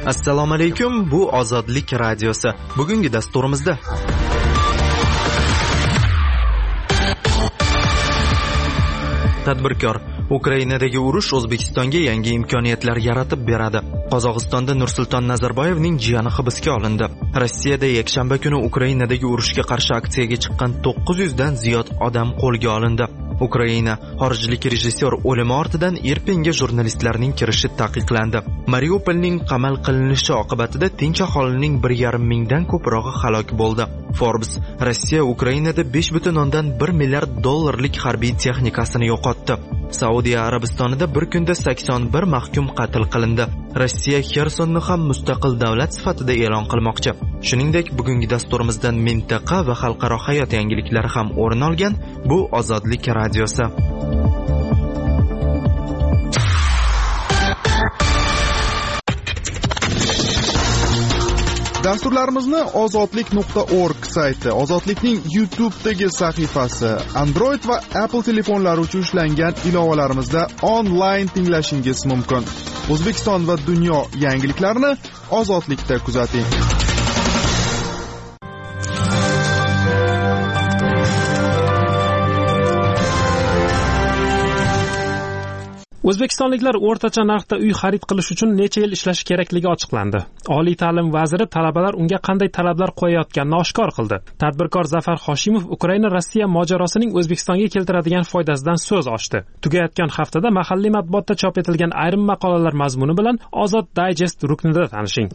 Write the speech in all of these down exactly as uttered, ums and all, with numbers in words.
Assalomu alaykum, bu Ozodlik radiosi. Bugungi dasturimizda tadbirkor Ukrainadagi urush O'zbekistonga yangi imkoniyatlar yaratib beradi. Qozog'istonda Nursulton Nazarboyevning jiyani hibsga olindi. Rossiyada yakshanba kuni Ukrainadagi urushga qarshi aksiyaga chiqqan to'qqiz yuz dan ziyod odam qo'lga olindi. Ukraina xorijlik rejissyor o'limi ortidan Irpinga jurnalistlarning kirishi taqiqlandi. Mariupolning qamal qilinishi oqibatida tinch aholining bir yarim mingdan ko'prog'i halok bo'ldi. Forbes Rossiya Ukrainada besh butun o'ndan bir milliard dollarlik harbiy texnikasini yo'qotdi. Saudiya Arabistonida bir kunda sakson bir mahkum qatl qilindi. Rossiya Xersonni ham mustaqil davlat sifatida e'lon qilmoqchi. Shuningdek, bugungi dasturimizdan mintaqa va xalqaro hayot yangiliklari ham o'rin olgan. Bu Ozodlik radiosi. Dasturlarimizni ozodlik nuqta org sayti, Ozodlikning YouTube'dagi sahifasi, Android va Apple telefonlari uchun ishlangan ilovalarimizda onlayn tinglashingiz mumkin. O'zbekiston va dunyo yangiliklarini Ozodlikda kuzating. O'zbekistonliklar o'rtacha narxda uy xarid qilish uchun necha yil ishlashi kerakligi ochiqlandi. Oliy ta'lim vaziri talabalar unga qanday talablar qo'yayotganini oshkor qildi. Tadbirkor Zafar Hoshimov Ukraina-Rossiya mojarosining O'zbekistonga keltiradigan foydasidan so'z ochdi. Tugayotgan haftada mahalliy matbuotda chop etilgan ayrim maqolalar mazmuni bilan Ozod Digest ruknida tanishing.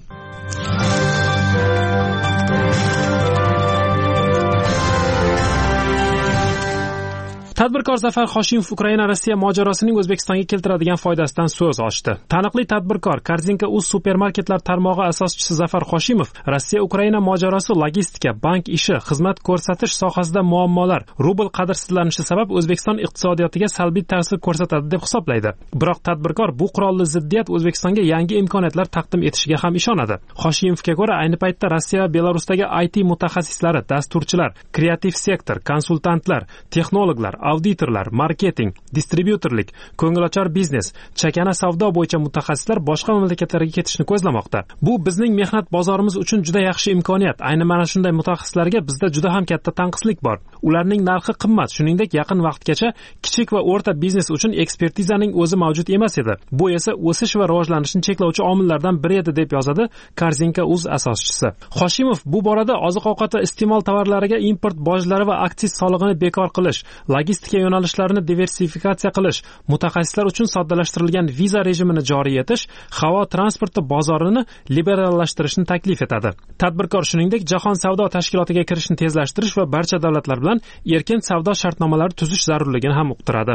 Tadbirkor Zafar Hoshimov Ukraina-Rossiya mojarosining O'zbekistonga keltiradigan foydasidan so'z ochdi. Taniqli tadbirkor Korzinka.uz supermarketlar tarmog'i asoschisi Zafar Hoshimov Rossiya-Ukraina mojarosi logistika, bank ishi, xizmat ko'rsatish sohasida muammolar, rubl qadrsizlanishi sabab O'zbekiston iqtisodiyotiga salbiy ta'sir ko'rsatadi deb hisoblaydi. Biroq tadbirkor bu qurolli ziddiyat O'zbekistonga yangi imkoniyatlar taqdim etishiga ham ishonadi. Hoshimovga ko'ra, ayni paytda Rossiya va Belarusdagi I T mutaxassislari, dasturchilar, kreativ sektor, konsultantlar, texnologlar, auditorlar, marketing, distributorlik, ko'ngilochar biznes, chakana savdo bo'yicha mutaxassislar boshqa mamlakatlarga ketishni ko'zlamoqda. Bu bizning mehnat bozorimiz uchun juda yaxshi imkoniyat. Ayni mana shunday mutaxassislarga bizda juda ham katta tanqislik bor. Ularning narxi qimmat, shuningdek yaqin vaqtgacha kichik va o'rta biznes uchun ekspertizaning o'zi mavjud emas edi. Bu esa o'sish va rivojlanishni cheklovchi omillardan biri edi deb yozadi Korzinka.uz asoschisi. Hoshimov bu borada oziq-ovqat va iste'mol tovarlariga import bojlari va aksiz solig'ini bekor qilish, logistika yo'nalishlarini diversifikatsiya qilish, mutaxassislar uchun soddalashtirilgan viza rejimini joriy etish, havo transporti bozorini liberallashtirishni taklif etadi. Tadbirkor shuningdek Jahon savdo tashkilotiga kirishni tezlashtirish va barcha davlatlar bilan erkin savdo shartnomalari tuzish zarurligini ham uqtiradi.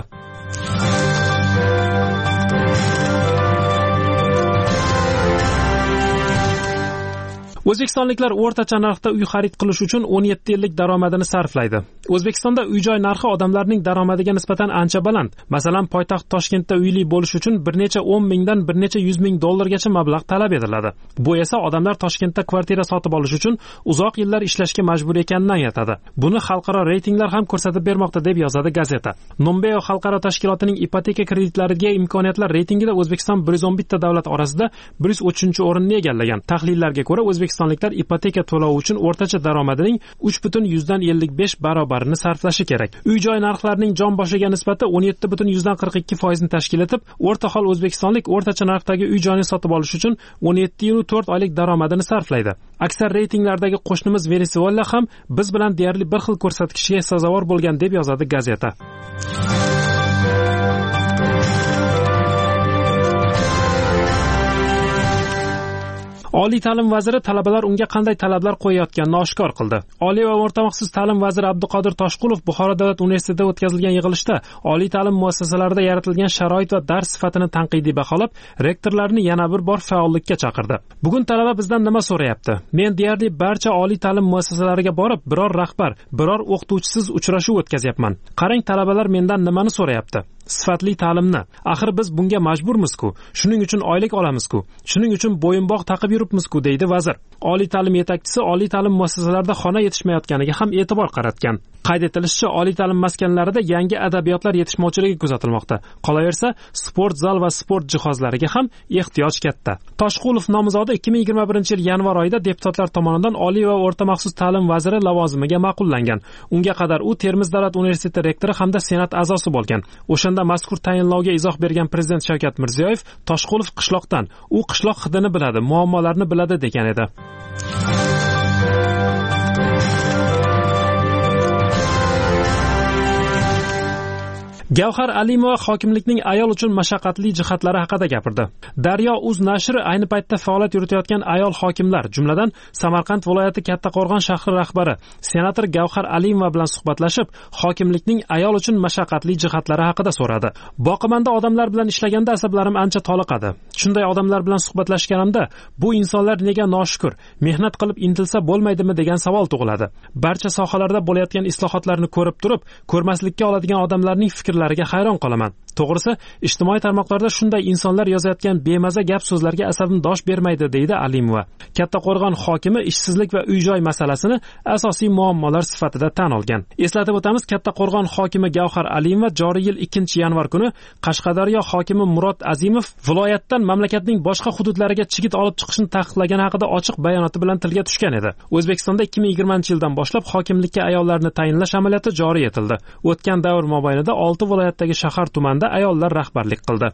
O'zbekistonliklar o'rtacha narxda uy xarid qilish uchun o'n yetti yillik daromadini sarflaydi. O'zbekistonda uy-joy narxi odamlarning daromadiga nisbatan ancha baland. Masalan, poytaxt Toshkentda uyli bo'lish uchun bir necha o'n mingdan bir necha yuz ming dollargacha mablag' talab etiladi. Bu esa odamlar Toshkentda kvartira sotib olish uchun uzoq yillar ishlashga majbur ekanini anglatadi. Buni xalqaro reytinglar ham ko'rsatib bermoqda deb yozadi gazeta. Numbeo xalqaro tashkilotining ipoteka kreditlariga imkoniyatlar reytingida O'zbekiston bir yuz o'n bitta davlat orasida bir yuz o'ttizinchi o'rinni egallagan. Tahlillarga ko'ra O'zbekiston O'zbekistonliklar ipoteka to'lovi uchun o'rtacha daromadining uch butun yuzdan ellik besh barobarini sarflashi kerak. Uy-joy narxlarining jon boshiga nisbati o'n yetti butun yuzdan qirq ikki foizni tashkil etib, o'rta hol o'zbekistonlik o'rtacha narxdagi uy-joyni sotib olish uchun o'n yetti yil to'rt oylik daromadini sarflaydi. Aksar reytinglardagi qo'shnimiz Venesuela ham biz bilan deyarli bir xil ko'rsatkichga sazovor bo'lgan deb yozadi gazeta. Oliy ta'lim vaziri talabalar unga qanday talablar qo'yayotganini oshkor qildi. Oliy va o'rta maxsus ta'lim vaziri Abduqodir Toshqulov Buxoro davlat universitetida o'tkazilgan yig'ilishda oliy ta'lim muassasalarida yaratilgan sharoit va dars sifatini tanqidiy baholab, rektorlarni yana bir bor faollikka chaqirdi. Bugun talaba bizdan nima so'rayapti? Men deyarli barcha oliy ta'lim muassasalariga borib, biror rahbar, biror o'qituvchisiz uchrashuv o'tkazyapman. Qarang, talabalar mendan nimani so'rayapti? sifatli ta'limni. Axir biz bunga majburmiz-ku. Shuning uchun oylik olamiz-ku. Shuning uchun bo'yinbog' taqib yuribmiz-ku, deydi vazir. Oliy ta'lim yetakchisi oliy ta'lim muassasalarida xona yetishmayotganiga ham e'tibor qaratgan. Qayd etilishicha, oliy ta'lim maskanlarida yangi adabiyotlar yetishmovchiligi kuzatilmoqda. Qolaversa, sport zal va sport jihozlariga ham ehtiyoj katta. Toshqulov nomzodi ikki ming yigirma birinchi yil yanvar oyida deputatlar tomonidan Oliy va o'rta maxsus ta'lim vaziri lavozimiga ma'qullangan. Unga qadar u Termiz davlat universiteti rektori hamda senat a'zosi bo'lgan. O'shanda mazkur tayinlovga izoh bergan prezident Shavkat Mirziyoyev Toshqulov qishloqdan, u qishloq hidini biladi, muammolarni biladi degan edi. Gavhar Alimova hokimlikning ayol uchun mashaqqatli jihatlari haqida gapirdi. Daryo.uz nashri ayni paytda faoliyat yuritayotgan ayol hokimlar, jumladan Samarqand viloyati Kattaqo'rg'on shahri rahbari senator Gavhar Alimova bilan suhbatlashib, hokimlikning ayol uchun mashaqqatli jihatlari haqida so'radi. Boqimanda odamlar bilan ishlaganda asablarim ancha toliqadi. Shunday odamlar bilan suhbatlashganimda, bu insonlar nega noshukur, mehnat qilib intilsa bo'lmaydimi degan savol tug'iladi. Barcha sohalarda bo'layotgan islohotlarni ko'rib turib, ko'rmaslikka oladigan odamlarning fikrlari lariga hayron qolaman. To'g'risi, ijtimoiy tarmoqlarda shunday insonlar yozayotgan bemaza gap so'zlarga asabim dosh bermaydi, deydi Alimova. Kattaqo'rg'on hokimi ishsizlik va uy-joy masalasini asosiy muammolar sifatida tan olgan. Eslatib o'tamiz, Kattaqo'rg'on hokimi Gavhar Alimova joriy yil ikkinchi yanvar kuni Qashqadaryo hokimi Murod Azimov viloyatdan mamlakatning boshqa hududlariga chigit olib chiqishni taqiqlagani haqida ochiq bayonoti bilan tilga tushgan edi. O'zbekistonda ikki ming yigirmanchi yildan boshlab hokimlikka ayollarni tayinlash amaliyoti joriy etildi. O'tgan davr mobaynida olti viloyatdagi shahar tumanda ayollar rahbarlik qildi.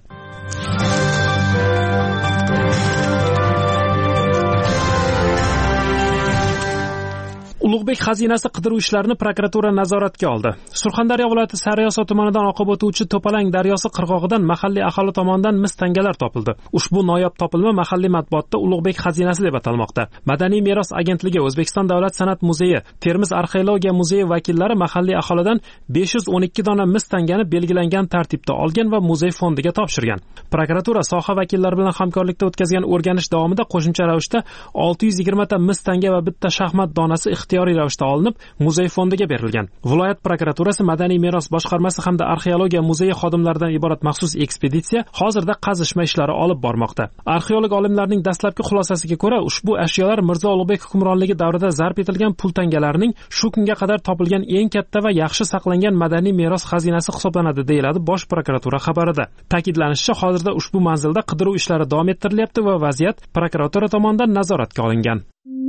Ulug'bek xazinasi qidiruv ishlarini prokuratura nazoratga oldi. Surxondaryo viloyati Sariosiyo tumanidan oqib o'tuvchi To'palang daryosi qirg'og'idan mahalliy aholi tomonidan mis tangalar topildi. Ushbu noyob topilma mahalliy matbuotda Ulug'bek xazinasi deb atalmoqda. Madaniy meros agentligi, O'zbekiston davlat san'at muzeyi, Termiz arxeologiya muzeyi vakillari mahalliy aholidan besh yuz o'n ikki dona mis tangani belgilangan tartibda olgan va muzey fondiga topshirgan. Prokuratura soha vakillari bilan hamkorlikda o'tkazgan o'rganish davomida qo'shimcha ravishda olti yuz yigirma ta mis tanga va bitta shaxmat donasi ixtiyoriy ravishda olinib, muzey fondiga berilgan. Viloyat prokuraturasi, madaniy meros boshqarmasi hamda arxeologiya muzeyi xodimlaridan iborat maxsus ekspeditsiya hozirda qazishma ishlari olib bormoqda. Arxeolog olimlarning dastlabki xulosasiga ko'ra, ushbu ashyolar Mirzo Ulug'bek hukmronligi davrida zarb etilgan pul tangalarining shu kunga qadar topilgan eng katta va yaxshi saqlangan madaniy meros xazinasi hisoblanadi, deyiladi Bosh prokuratura xabarida. Ta'kidlanishicha, hozirda ushbu manzilda qidiruv ishlari davom ettirilyapti va vaziyat prokuratura tomonidan nazoratga olingan.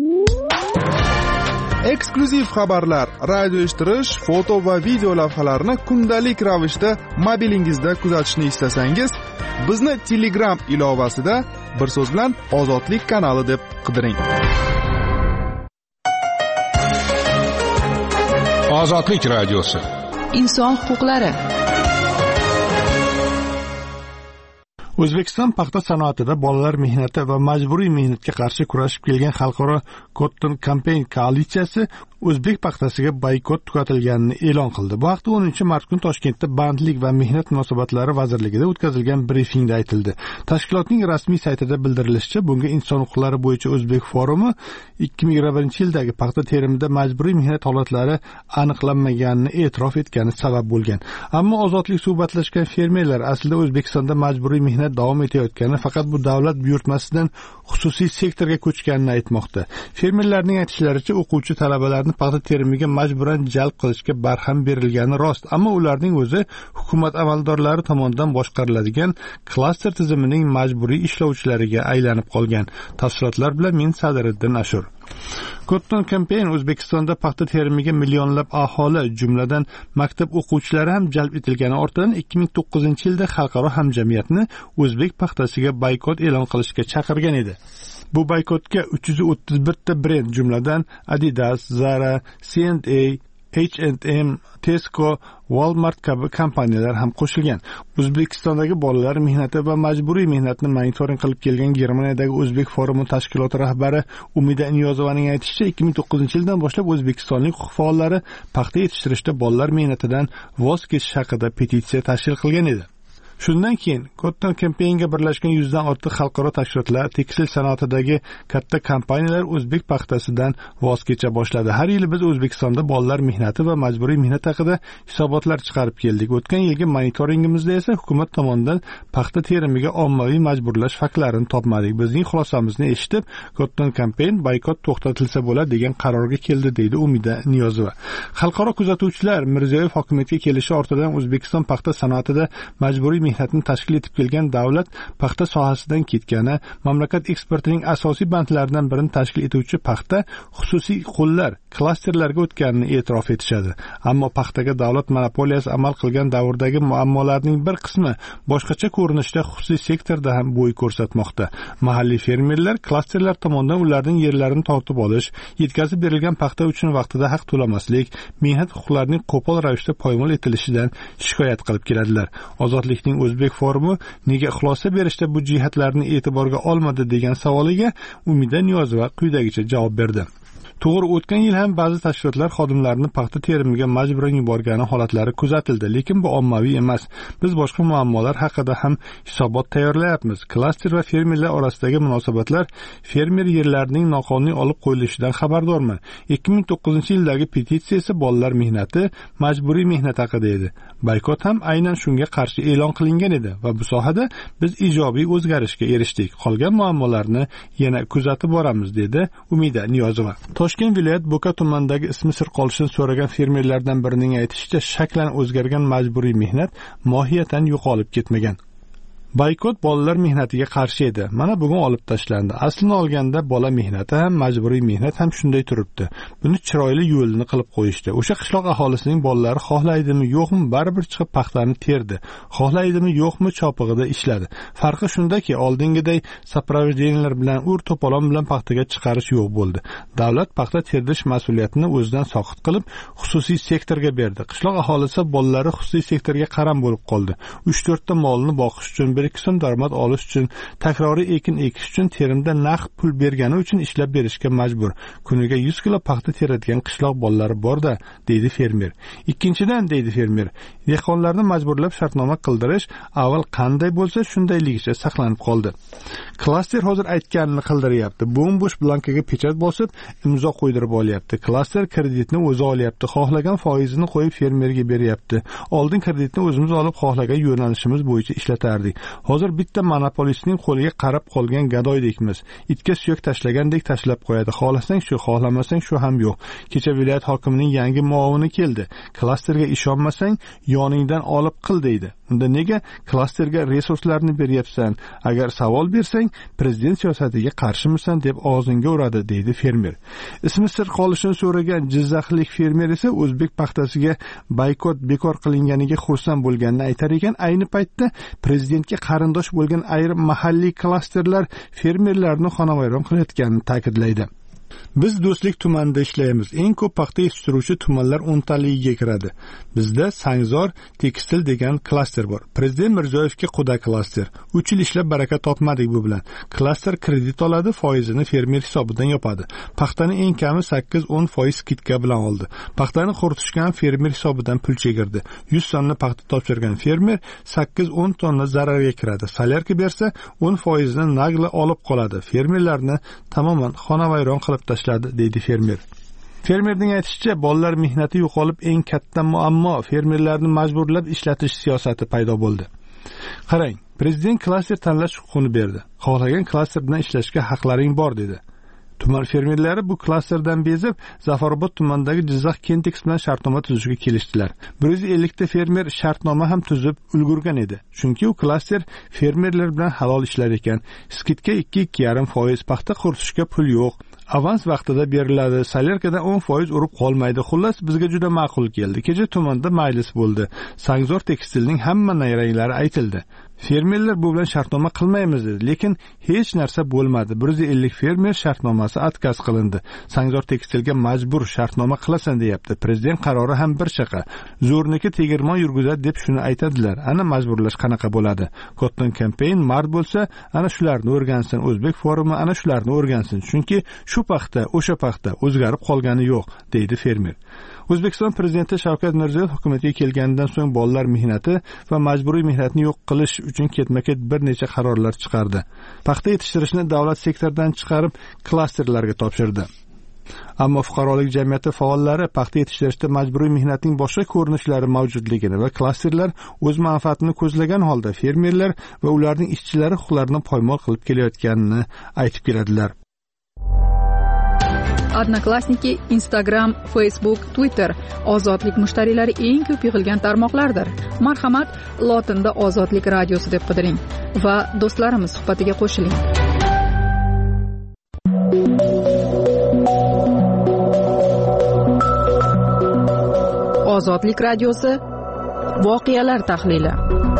Eksklyuziv xabarlar, radio eshittirish, foto va video lavhalarni kundalik ravishda mobilingizda kuzatishni istasangiz, bizni Telegram ilovasida bir so'z bilan Ozodlik kanali deb qidiring. Ozodlik radiosi. Inson huquqlari. O'zbekiston paxta sanoatida bolalar mehnati va majburiy mehnatga qarshi kurashib kelgan xalqaro Cotton Campaign koalitsiyasi o'zbek paxtasiga boykot tugatilganini e'lon qildi. Bu haqda o'ninchi mart kuni Toshkentda Bandlik va mehnat munosabatlari vazirligida o'tkazilgan brifingda aytildi. Tashkilotning rasmiy saytida bildirilishicha, bunga inson huquqlari bo'yicha O'zbek forumi ikki ming yigirma birinchi yildagi paxta terimida majburiy mehnat holatlari aniqlanmaganini e'tirof etgani sabab bo'lgan. Ammo ozodlik suhbatlashgan fermerlar aslida O'zbekistonda majburiy mehnat davom etayotgani, faqat bu davlat buyurtmasidan xususiy sektorga ko'chganini aytmoqda. Fermerlarning aytishlaricha, o'quvchi talabalarni paxta terimiga majburan jalb qilishga barham berilgani rost, ammo ularning o'zi hukumat amaldorlari tomonidan boshqariladigan klaster tizimining majburiy ishlovchilariga aylanib qolgan. Tafsilotlar bilan men Sadiriddin Ashur. Cotton Campaign O'zbekistonda paxta terimiga millionlab aholi, jumladan maktab o'quvchilari ham jalb etilgani ortidan ikki ming to'qqizinchi yilda xalqaro hamjamiyatni o'zbek paxtasiga boykot e'lon qilishga chaqirgan edi. Bu boykotga uch yuz o'ttiz bir ta brend, jumladan Adidas, Zara, C and A, H and M, Tesco, Walmart kabi kompaniyalar ham qo'shilgan. O'zbekistondagi bolalar mehnati va majburiy mehnatni monitoring qilib kelgan Germaniyadagi O'zbek forumi tashkiloti rahbari Umida Niyozovaning aytishicha, ikki ming to'qqizinchi yildan boshlab o'zbekistonlik huquq faollari paxta yetishtirishda bolalar mehnatidan voz kechish haqida petitsiya tashkil qilgan edi. Shundan keyin Cotton Campaignga birlashgan yuzdan ortiq xalqaro tashkilotlar, tekstil sanoatidagi katta kompaniyalar o'zbek paxtasidan voz kecha boshladi. Har yili biz O'zbekistonda bolalar mehnati va majburiy mehnat haqida hisobotlar chiqarib keldik. O'tgan yilgi monitoringimizda esa hukumat tomonidan paxta terimiga ommaviy majburlash faktlarini topmadik. Bizning xulosamizni eshitib, Cotton Campaign boykot to'xtatilsa bo'ladi degan qarorga keldi, deydi Umida Niyozova. Xalqaro kuzatuvchilar Mirziyoyev hokimiyatga kelishi ortidan O'zbekiston paxta sanoatida majburiy mehnatni tashkil etib kelgan davlat paxta sohasidan ketgani, mamlakat eksportining asosiy bandlaridan birini tashkil etuvchi paxta xususiy qo'llar, klasterlarga o'tganini e'tirof etishadi. Ammo paxtaga davlat monopoliyasi amal qilgan davrdagi muammolarning bir qismi boshqacha ko'rinishda xususiy sektorda ham bo'y ko'rsatmoqda. Mahalliy fermerlar klasterlar tomonidan ularning yerlarini tortib olish, yetkazib berilgan paxta uchun vaqtida haq to'lamaslik, mehnat huquqlarining qo'pol ravishda poymol etilishidan shikoyat qilib keladilar. Ozodlikning O'zbek forumi nega xulosa berishda bu jihatlarni e'tiborga olmadi degan savoliga Umida Niyozova quyidagicha javob berdi. To'g'ri, o'tgan yil ham ba'zi tashkilotlar xodimlarini paxta terimiga majburan yuborgani holatlari kuzatildi, lekin bu ommaviy emas. Biz boshqa muammolar haqida ham hisobot tayyorlayapmiz. Klaster va fermerlar orasidagi munosabatlar, fermer yerlarining noqonuniy olib qo'yilishidan xabardorman. ikki ming to'qqizinchi yildagi petitsiya esa bolalar mehnati, majburiy mehnat haqida edi. Boykot ham aynan shunga qarshi e'lon qilingan edi va bu sohada biz ijobiy o'zgarishga erishdik. Qolgan muammolarni yana kuzatib boramiz, dedi Umida Niyozova. Toshkent viloyat Bo'ka tumanidagi ismi sir qolishini so'ragan fermerlardan birining aytishicha, shaklan o'zgargan majburiy mehnat mohiyatan yo'qolib ketmagan. Boykot bolalar mehnatiga qarshi edi. Mana bugun olib tashlandi. Aslini olganda bola mehnati ham, majburiy mehnat ham shunday turibdi. Buni chiroyli yo'lini qilib qo'yishdi. O'sha qishloq aholisining bolalari xohlaydimi, yo'qmi, baribir chiqib paxtani terdi. Xohlaydimi, yo'qmi, chopig'ida ishladi. Farqi shundaki, oldingiday sapravjeniyalar bilan ur to'polon bilan paxtaga chiqarish yo'q bo'ldi. Davlat paxta terdish mas'uliyatini o'zidan soqit qilib, xususiy sektorga berdi. Qishloq aholisi bolalari xususiy sektorga qaram bo'lib qoldi. uch to'rt ta molni boqish uchun, bir ikki so'm daromad olish uchun, takroriy ekin ekish uchun terimda naqd pul bergani uchun ishlab berishga majbur. Kuniga yuz kilo paxta teradigan qishloq bolalari bor-da, deydi fermer. Ikkinchidan, deydi fermer, dehqonlarni majburlab shartnoma qildirish avval qanday bo'lsa shundayligicha saqlanib qoldi. Klaster hozir aytganini qildiryapti. Bo'm-bo'sh blankaga pechat bosib, imzo qo'ydirib olyapti. Klaster kreditni o'zi olyapti, xohlagan foizini qo'yib fermerga beryapti. Oldin kreditni o'zimiz olib, xohlagan yo'nalishimiz bo'yicha ishlatardik. Hozir bitta monopolistning qo'liga qarab qolgan gadoydekmiz. Itga suyak tashlagandek tashlab qo'yadi. Xohlasang shu, xohlamasang shu ham yo'q. Kecha viloyat hokimining yangi muovini keldi. Klasterga ishonmasang, yoningdan olib qil deydi. Unda nega klasterga resurslarni beryapsan? Agar savol bersang, prezident siyosatiga qarshimisan deb og'zingga uradi, deydi fermer. Ismi sir qolishini so'ragan jizzaxlik fermer esa o'zbek paxtasiga boykot bekor qilinganiga xursand bo'lganini aytar ekan. Ayni paytda prezidentga qarindosh bo'lgan ayrim mahalliy klasterlar fermerlarni xonavayron qilayotganini ta'kidlaydi. Biz Do'stlik tumanida ishlaymiz. Eng ko'p paxta yetishtiruvchi tumanlar o'ntaligiga kiradi. Bizda Sangzor tekstil degan klaster bor. Prezident Mirziyoyevga quda klaster. uch yil ishlab baraka topmadik bu bilan. Klaster kredit oladi, foizini fermer hisobidan yopadi. Paxtani eng kami sakkiz o'n foiz skitka bilan oldi. Paxtani quritishgan fermer hisobidan pul chegirdi. yuz tonna paxta topshirgan fermer sakkiz o'n tonna zararga kiradi. Salyarka bersa o'n foizini nagli olib qoladi. Fermerlarni tamoman xonavayron qilib tashladi, deydi fermer. Fermerning aytishicha, bolalar mehnati yo'qolib, eng katta muammo fermerlarni majburlab ishlatish siyosati paydo bo'ldi. Qarang, prezident klaster tanlash huquqini berdi. Xohlagan klaster bilan ishlashga haqlaring bor dedi. Tuman fermerlari bu klasterdan bezib, Zafarobod tumanidagi Jizzax Kentex bilan shartnoma tuzishga kelishdilar. bir yuz ellik ta fermer shartnoma ham tuzib ulgurgan edi. Chunki u klaster fermerlar bilan halol ishlar ekan. Skitka ikki ikki yarim foiz, paxta quritishga pul yo'q. Avans vaqtida beriladi. Salyarkadan o'n foiz urib qolmaydi. Xullas, bizga juda ma'qul keldi. Kecha tumanda majlis bo'ldi. Sangzor tekstilning hamma nayranglari aytildi. Fermerlar bu bilan shartnoma qilmaymiz dedi, lekin hech narsa bo'lmadi. bir yuz ellik fermer shartnomasi atkaz qilindi. Sangzor tekstilga majbur shartnoma qilasan deyapti. Prezident qarori ham bir chaqa. Zo'rniki tegirmon yurgizadi deb shuni aytadilar. Ana majburlash qanaqa bo'ladi? Cotton Campaign mard bo'lsa, ana shularni o'rgansin. O'zbek forumi ana shularni o'rgansin. Chunki shu paxta, o'sha paxta o'zgarib qolgani yo'q, deydi fermer. O'zbekiston prezidenti Shavkat Mirziyoyev hukumatga kelganidan so'ng bolalar mehnati va majburiy mehnatni yo'q qilish uchun ketma-ket bir necha qarorlar chiqardi. Paxta yetishtirishni davlat sektoridan chiqarib klasterlarga topshirdi. Ammo fuqarolik jamiyati faollari paxta yetishtirishda majburiy mehnatning boshqa ko'rinishlari mavjudligini va klasterlar o'z manfaatini ko'zlagan holda fermerlar va ularning ishchilari huquqlarini poymol qilib kelayotganini aytib keladilar. Odnoklassniki, Instagram, Facebook, Twitter ozodlik mushtariylari eng ko'p yig'ilgan tarmoqlardir. Marhamat, lotinda Ozodlik radiosi deb qidiring va do'stlarimiz suhbatiga qo'shiling. Ozodlik radiosi voqealar tahlili.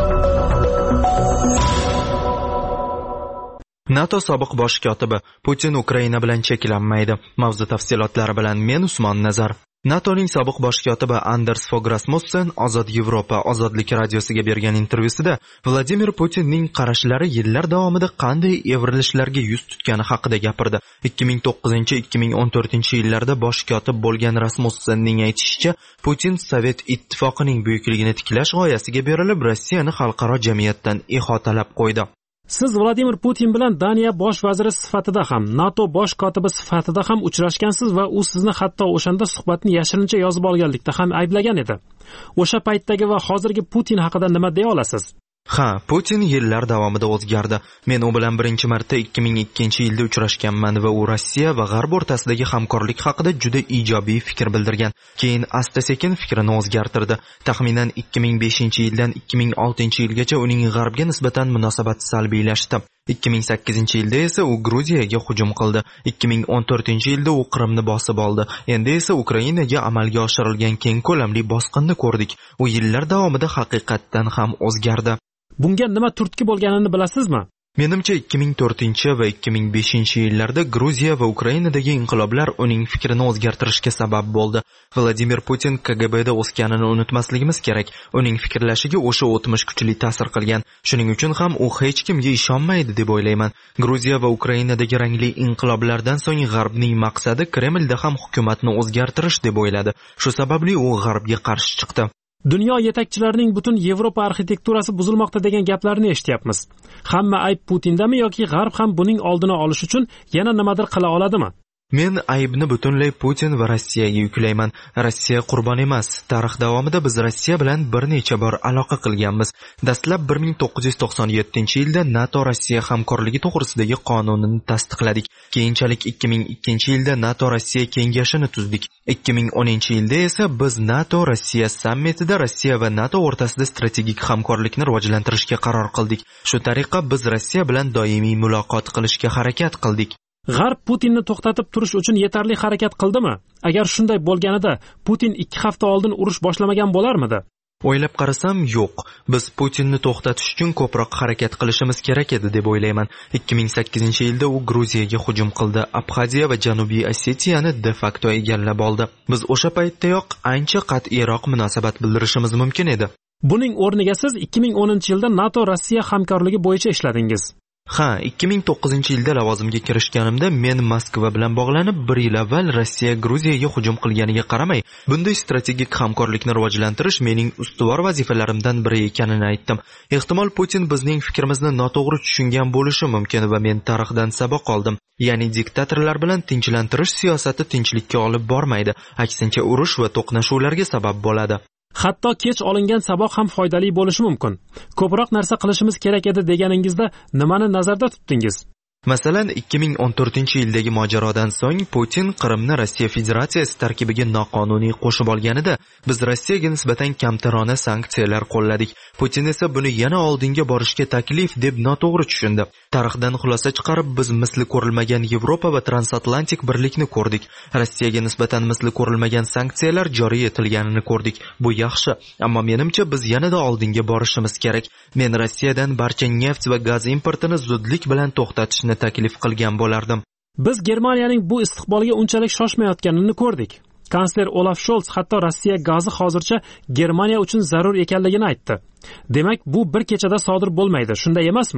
NATO sobiq bosh kotibi Putin Ukraina bilan cheklanmaydi. Mavzu tafsilotlari bilan men Usmon Nazar. NATOning sobiq bosh kotibi Anders Fogh Rasmussen Ozod Yevropa Ozodlik radiosiga bergan intervyusida Vladimir Putinning qarashlari yillar davomida qanday evrilishlarga yuz tutgani haqida gapirdi. ikki ming to'qqizinchi ikki ming o'n to'rtinchi yillarda bosh kotib bo'lgan Rasmussenning aytishicha, Putin Sovet ittifoqining buyukligini tiklash g'oyasiga berilib, Rossiyani xalqaro jamiyatdan ihotalab qo'ydi. Siz Vladimir Putin bilan Daniya bosh vaziri sifatida ham, NATO bosh kotibi sifatida ham uchrashgansiz va u sizni hatto o'shanda suhbatni yashirincha yozib olganlikda ham ayblagan edi. O'sha paytdagi va hozirgi Putin haqida nima deya olasiz? Ha, Putin yillar davomida o'zgardi. Men u bilan birinchi marta ikki ming ikkinchi yilda uchrashganman va u Rossiya va G'arb o'rtasidagi hamkorlik haqida juda ijobiy fikr bildirgan. Keyin asta-sekin fikrini o'zgartirdi. Taxminan ikki ming beshinchi yildan ikki ming oltinchi yilgacha uning G'arbga nisbatan munosabati salbiylashdi. ikki ming sakkizinchi yilda esa u Gruziyaga hujum qildi. ikki ming o'n to'rtinchi yilda u Qrimni bosib oldi. Endi esa Ukrainaga amalga oshirilgan keng ko'lamli bosqinni ko'rdik. U yillar davomida haqiqatdan ham o'zgardi. Bunga nima turtki bo'lganini bilasizmi? Menimcha ikki ming to'rtinchi va ikki ming beshinchi yillarda Gruziya va Ukrainadagi inqiloblar uning fikrini o'zgartirishga sabab bo'ldi. Vladimir Putin K G B'da o'sganini unutmasligimiz kerak. Uning fikrlashiga o'sha o'tmish kuchli ta'sir qilgan. Shuning uchun ham u hech kimga ishonmaydi deb o'ylayman. Gruziya va Ukrainadagi rangli inqiloblardan so'ng G'arbning maqsadi Kremlda ham hukumatni o'zgartirish deb o'yladi. Shu sababli u G'arbga qarshi chiqdi. Dunyo yetakchilarining butun Yevropa arxitekturasi buzilmoqda degan gaplarni eshityapmiz. Hamma ayb Putindami yoki G'arb ham buning oldini olish uchun yana nimadir qila oladimi? Men aybni butunlay Putin va Rossiyaga yuklayman. Rossiya qurbon emas. Tarix davomida biz Rossiya bilan bir necha bor aloqa qilganmiz. Dastlab bir ming to'qqiz yuz to'qson yettinchi yilda NATO Rossiya hamkorligi to'g'risidagi qonunini tasdiqladik. Keyinchalik ikki ming ikkinchi yilda NATO Rossiya kengashini tuzdik. ikki ming o'ninchi yilda esa biz NATO Rossiya sammitida Rossiya va NATO o'rtasida strategik hamkorlikni rivojlantirishga qaror qildik. Shu tariqa biz Rossiya bilan doimiy muloqot qilishga harakat qildik. G'arb Putinni to'xtatib turish uchun yetarli harakat qildimi? Agar shunday bo'lganida, Putin ikki hafta oldin urush boshlamagan bo'larmidi? O'ylab qarasam, yo'q. Biz Putinni to'xtatish uchun ko'proq harakat qilishimiz kerak edi deb o'ylayman. ikki ming sakkizinchi yilda u Gruziyaga hujum qildi. Abxaziya va Janubiy Osetiyani de facto egallab oldi. Biz o'sha paytdayoq ancha qat'iyroq munosabat bildirishimiz mumkin edi. Buning o'rniga siz ikki ming o'ninchi yilda NATO Rossiya hamkorligi bo'yicha ishladingiz. Ha, ikki ming to'qqizinchi yilda lavozimga kirishganimda men Moskva bilan bog'lanib bir yil avval Rossiya Gruziyaga hujum qilganiga qaramay, bunday strategik hamkorlikni rivojlantirish mening ustuvor vazifalarimdan biri ekanini aytdim. Ehtimol Putin bizning fikrimizni noto'g'ri tushungan bo'lishi mumkin va men tarixdan saboq oldim. Ya'ni diktatorlar bilan tinchlantirish siyosati tinchlikka olib bormaydi, aksincha urush va to'qnashuvlarga sabab bo'ladi. Hatto kech olingan saboq ham foydali bo'lishi mumkin. Ko'proq narsa qilishimiz kerak edi deganingizda nimani nazarda tutdingiz? Masalan, ikki ming o'n to'rtinchi yildagi mojarodan so'ng Putin Qrimni Rossiya Federatsiyasi tarkibiga noqonuniy qo'shib olganida, biz Rossiyaga nisbatan kamtarona sanksiyalar qo'lladik. Putin esa buni yana oldinga borishga taklif deb noto'g'ri tushundi. Tarixdan xulosa chiqarib, biz misli ko'rilmagan Yevropa va transatlantik birlikni ko'rdik. Rossiyaga nisbatan misli ko'rilmagan sanksiyalar joriy etilganini ko'rdik. Bu yaxshi, ammo menimcha biz yanada oldinga borishimiz kerak. Men Rossiyadan barcha neft va gaz importini zudlik bilan to'xtatishni taklif qilgan bo'lardim. Biz Germaniyaning bu istiqbolga unchalik shoshmayotganini ko'rdik. Kansler Olaf Scholz hatto Rossiya gazi hozircha Germaniya uchun zarur ekanligini aytdi. Demak, bu bir kechada sodir bo'lmaydi, shunday emasmi?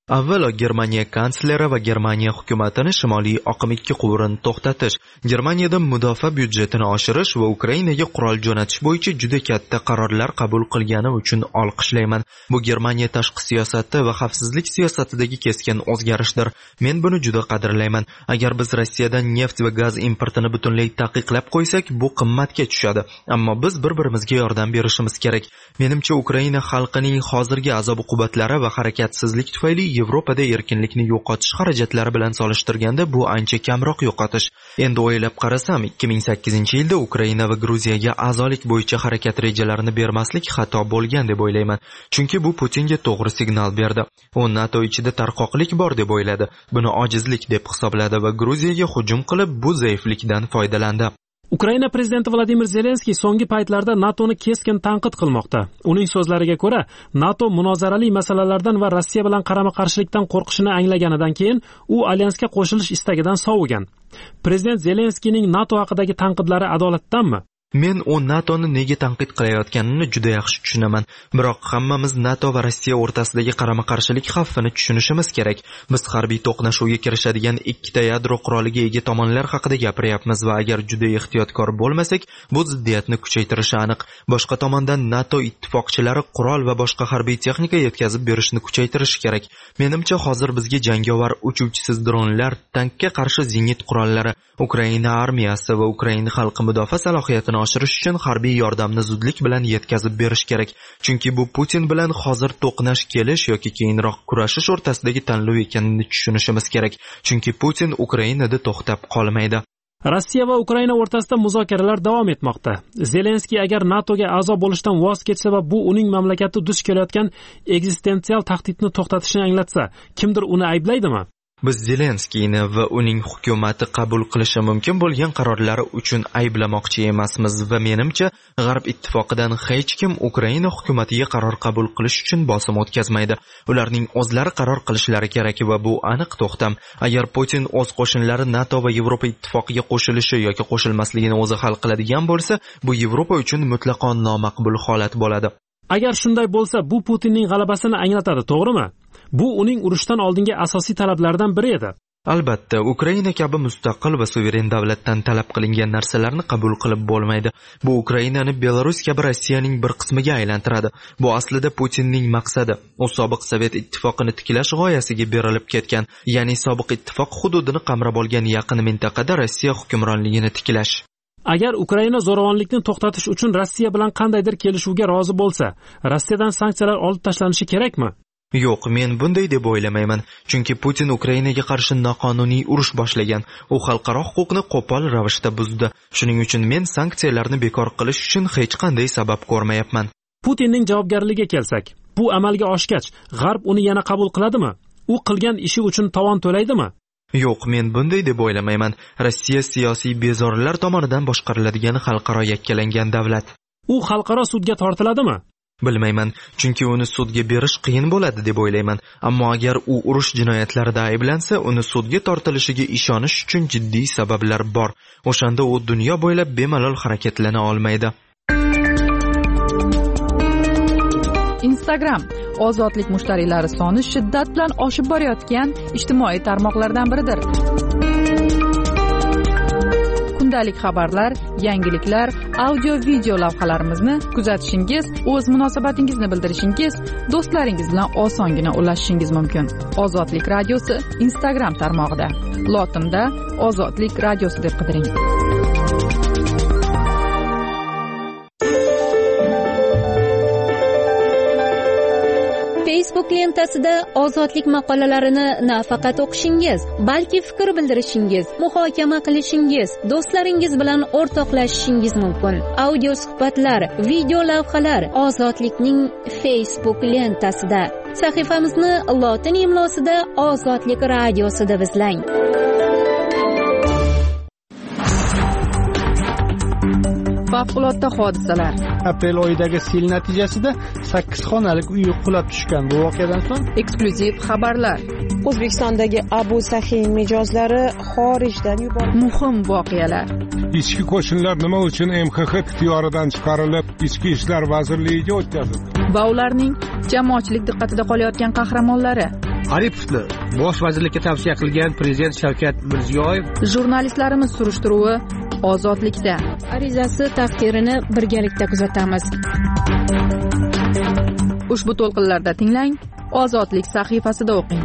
Avvalo Germaniya kansleri va Germaniya hukumatini Shimoliy oqim ikki quvurini to'xtatish, Germaniyada mudofaa byudjetini oshirish va Ukrainaga qurol jo'natish bo'yicha juda katta qarorlar qabul qilgani uchun olqishlayman. Bu Germaniya tashqi siyosati va xavfsizlik siyosatidagi keskin o'zgarishdir. Men buni juda qadrlayman. Agar biz Rossiyadan neft va gaz importini butunlay taqiqlab qo'ysak, bu qimmatga tushadi. Ammo biz bir-birimizga yordam berishimiz kerak. Menimcha Ukraina xalqining hozirgi azob-uqubatlari va harakatsizlik tufayli Yevropada erkinlikni yo'qotish xarajatlari bilan solishtirganda bu ancha kamroq yo'qotish. Endi o'ylab qarasam, ikki ming sakkizinchi yilda Ukraina va Gruziyaga a'zolik bo'yicha harakat rejalarini bermaslik xato bo'lgan deb o'ylayman. Chunki bu Putinga to'g'ri signal berdi. U NATO ichida tarqoqlik bor deb o'yladi. Buni ojizlik deb hisobladi va Gruziyaga hujum qilib, bu zaiflikdan foydalandi. Ukraina prezidenti Vladimir Zelenskiy so'nggi paytlarda NATOni keskin tanqid qilmoqda. Uning so'zlariga ko'ra, NATO munozarali masalalardan va Rossiya bilan qarama-qarshilikdan qo'rqishini anglaganidan keyin u alyansga qo'shilish istagidan sovigan. Prezident Zelenskiyning NATO haqidagi tanqidlari adolatdanmi? Men u NATOni nega tanqid qilayotganini juda yaxshi tushunaman. Biroq hammamiz NATO va Rossiya o'rtasidagi qarama-qarshilik xavfini tushunishimiz kerak. Biz harbiy to'qnashuvga kirishadigan ikkita yadro quroliga ega tomonlar haqida gapiryapmiz va agar juda ehtiyotkor bo'lmasak, bu ziddiyatni kuchaytirishi aniq. Boshqa tomondan NATO ittifoqchilari qurol va boshqa harbiy texnika yetkazib berishni kuchaytirishi kerak. Menimcha hozir bizga jangovar uchuvchisiz dronlar, tankka qarshi zenit qurollari, Ukraina armiyasi va Ukraina xalqi mudofaa salohiyatini oshirish uchun harbiy yordamni zudlik bilan yetkazib berish kerak. Chunki bu Putin bilan hozir to'qnash kelish yoki keyinroq kurashish o'rtasidagi tanlov ekanini tushunishimiz kerak. Chunki Putin Ukrainada to'xtab qolmaydi. Rossiya va Ukraina o'rtasida muzokaralar davom etmoqda. Zelenskiy agar NATOga a'zo bo'lishdan voz kechsa va bu uning mamlakati duch kelayotgan eksistensial tahdidni to'xtatishni anglatsa, kimdir uni ayblaydimi? Biz Zelenskiyni va uning hukumati qabul qilishi mumkin bo'lgan qarorlari uchun ayblamoqchi emasmiz va menimcha G'arb ittifoqidan hech kim Ukraina hukumatiga qaror qabul qilish uchun bosim o'tkazmaydi. Ularning o'zlari qaror qilishlari kerak va bu aniq to'xtam. Agar Putin o'z qo'shinlari NATO va Yevropa ittifoqiga qo'shilishi yoki qo'shilmasligini o'zi hal qiladigan bo'lsa, bu Yevropa uchun mutlaqo nomaqbul holat bo'ladi. Agar shunday bo'lsa, bu Putinning g'alabasini anglatadi, to'g'rimi? Bu uning urushdan oldingi asosiy talablaridan biri edi. Albatta, Ukraina kabi mustaqil va suveren davlatdan talab qilingan narsalarni qabul qilib bo'lmaydi. Bu Ukrainani Belarus kabi Rossiyaning bir qismiga aylantiradi. Bu aslida Putinning maqsadi. U sobiq Sovet ittifoqini tiklash g'oyasiga berilib ketgan, ya'ni sobiq ittifoq hududini qamrab olgan yaqin mintaqada Rossiya hukmronligini tiklash. Agar Ukraina zo'ravonlikni to'xtatish uchun Rossiya bilan qandaydir kelishuvga rozi bo'lsa, Rossiyadan sanksiyalar olib tashlanishi kerakmi? Yo'q, men bunday deb o'ylamayman. Chunki Putin Ukrainaga qarshi noqonuniy urush boshlagan. U xalqaro huquqni qo'pol ravishda buzdi. Shuning uchun men sanksiyalarni bekor qilish uchun hech qanday sabab ko'rmayapman. Putinning javobgarligiga kelsak, bu amalga oshgach, G'arb uni yana qabul qiladimi? U qilgan ishi uchun tovon to'laydimi? Yo'q, men bunday deb o'ylamayman. Rossiya siyosiy bezorilar tomonidan boshqariladigan xalqaro yakkalangan davlat. U xalqaro sudga tortiladimi? Bilmayman, chunki uni sudga berish qiyin bo'ladi deb o'ylayman. Ammo agar u urush jinoyatlarida ayblansa, uni sudga tortilishiga ishonish uchun jiddiy sabablar bor. O'shanda u dunyo bo'ylab bemalol harakatlana olmaydi. Instagram ozodlik mushtariylari soni shiddat bilan oshib borayotgan ijtimoiy tarmoqlardan biridir. Kundalik xabarlar, yangiliklar, audio-video lavhalarimizni kuzatishingiz, o'z munosabatingizni bildirishingiz, do'stlaringiz bilan osongina ulashishingiz mumkin. Ozodlik radiosi Instagram tarmog'ida. Lotinda Ozodlik radiosi deb qidiring. Facebook lentasida ozodlik maqolalarini nafaqat o'qishingiz, balki fikr bildirishingiz, muhokama qilishingiz, do'stlaringiz bilan o'rtoqlashishingiz mumkin. Audio suhbatlar, video lavhalar Ozodlikning Facebook lentasida. Sahifamizni lotin imlosida Ozodlik radiosi deb izlang. Favqulodda hodisalar. Aprel oyidagi sel natijasida sakkiz xonalik uy qulab tushgan. Bu voqeadan so'ng eksklyuziv xabarlar. O'zbekistondagi Abu Sahiy mijozlari xorijdan yuborildi. Muhim voqealar. Ichki qo'shinlar nima uchun M X X ixtiyoridan chiqarilib, Ichki ishlar vazirligiga o'tkazildi? Va ularning jamoatchilik diqqatida qolayotgan qahramonlari. Aripovni bosh vazirlikka tavsiya qilgan prezident Shavkat Mirziyoyev. Jurnalistlarimiz surishtiruvi ozodlikda. Arizasi taqdirini birgalikda kuzatamiz. Ushbu to'lqinlarda tinglang, Ozodlik sahifasida o'qing.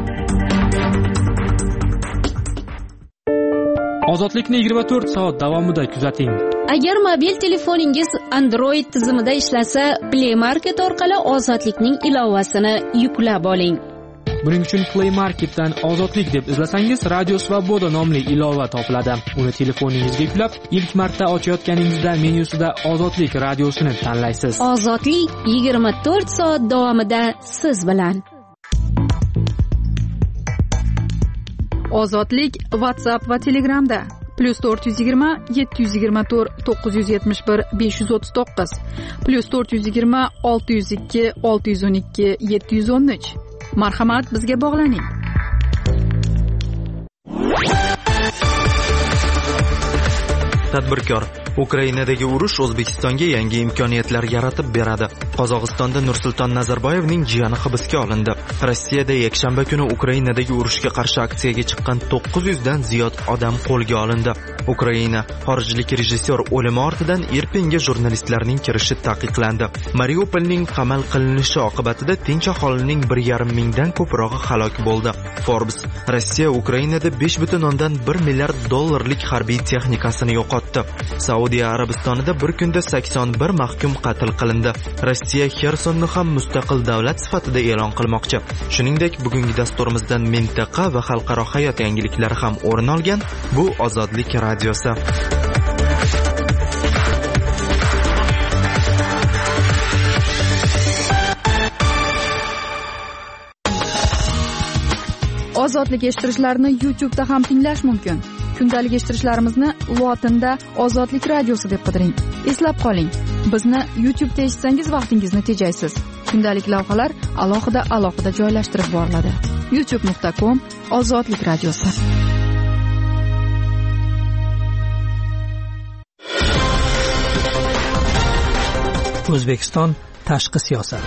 Ozodlikni yigirma to'rt soat davomida kuzating. Agar mobil telefoningiz Android tizimida ishlasa, Play Market orqali Ozodlikning ilovasini yuklab oling. Buning uchun Play Marketdan Ozodlik deb izlasangiz, Radio Svoboda nomli ilova topiladi. Uni telefoningizga yuklab, ilk marta ochayotganingizda menyusida Ozodlik radiosini tanlaysiz. Ozodlik yigirma to'rt soat davomida siz bilan. Ozodlik WhatsApp va Telegramda plus to'rt yuz yigirma yetti yuz yigirma to'rt to'qqiz yuz yetmish bir besh yuz o'ttiz to'qqiz plus to'rt yuz yigirma olti yuz ikki olti yuz o'n ikki yetti yuz o'n uch. Marhamat, bizga bog'laning. Tadbirkor: Ukrainadagi urush O'zbekistonga yangi imkoniyatlar yaratib beradi. Qozog'istonda Nursulton Nazarboyevning jiyani hibsga olindi. Rossiyada yakshanba kuni Ukrainadagi urushga qarshi aksiyaga chiqqan to'qqiz yuz dan ziyod odam qo'lga olindi. Ukraina xorijlik rejissyor o'limi ortidan Irpinga jurnalistlarning kirishi taqiqlandi. Mariupolning qamal qilinishi oqibatida tinch aholining bir yarim mingdan ko'prog'i halok bo'ldi. Forbes: Rossiya Ukrainada besh butun o'ndan bir milliard dollarlik harbiy texnikasini yo'qotdi. Saudiya Arabistonida bir kunda sakson bir mahkum qatl qilindi. Rossiya Xersonni ham mustaqil davlat sifatida e'lon qilmoqchi. Shuningdek, bugungi dasturimizdan mintaqa va xalqaro hayot yangiliklari ham o'rin olgan. Bu Ozodlik radiosi. Ozodlik eshittirishlarni YouTube'da ham tinglash mumkin. Kundalik eshittirishlarimizni lotinda Ozodlik radiosi deb qidiring. Eslab qoling, bizni YouTube'da eshitsangiz vaqtingizni tejaysiz. Kundalik lavhalar alohida alohida joylashtirib boriladi. youtube nuqta com Ozodlik radiosi. O'zbekiston tashqi siyosat.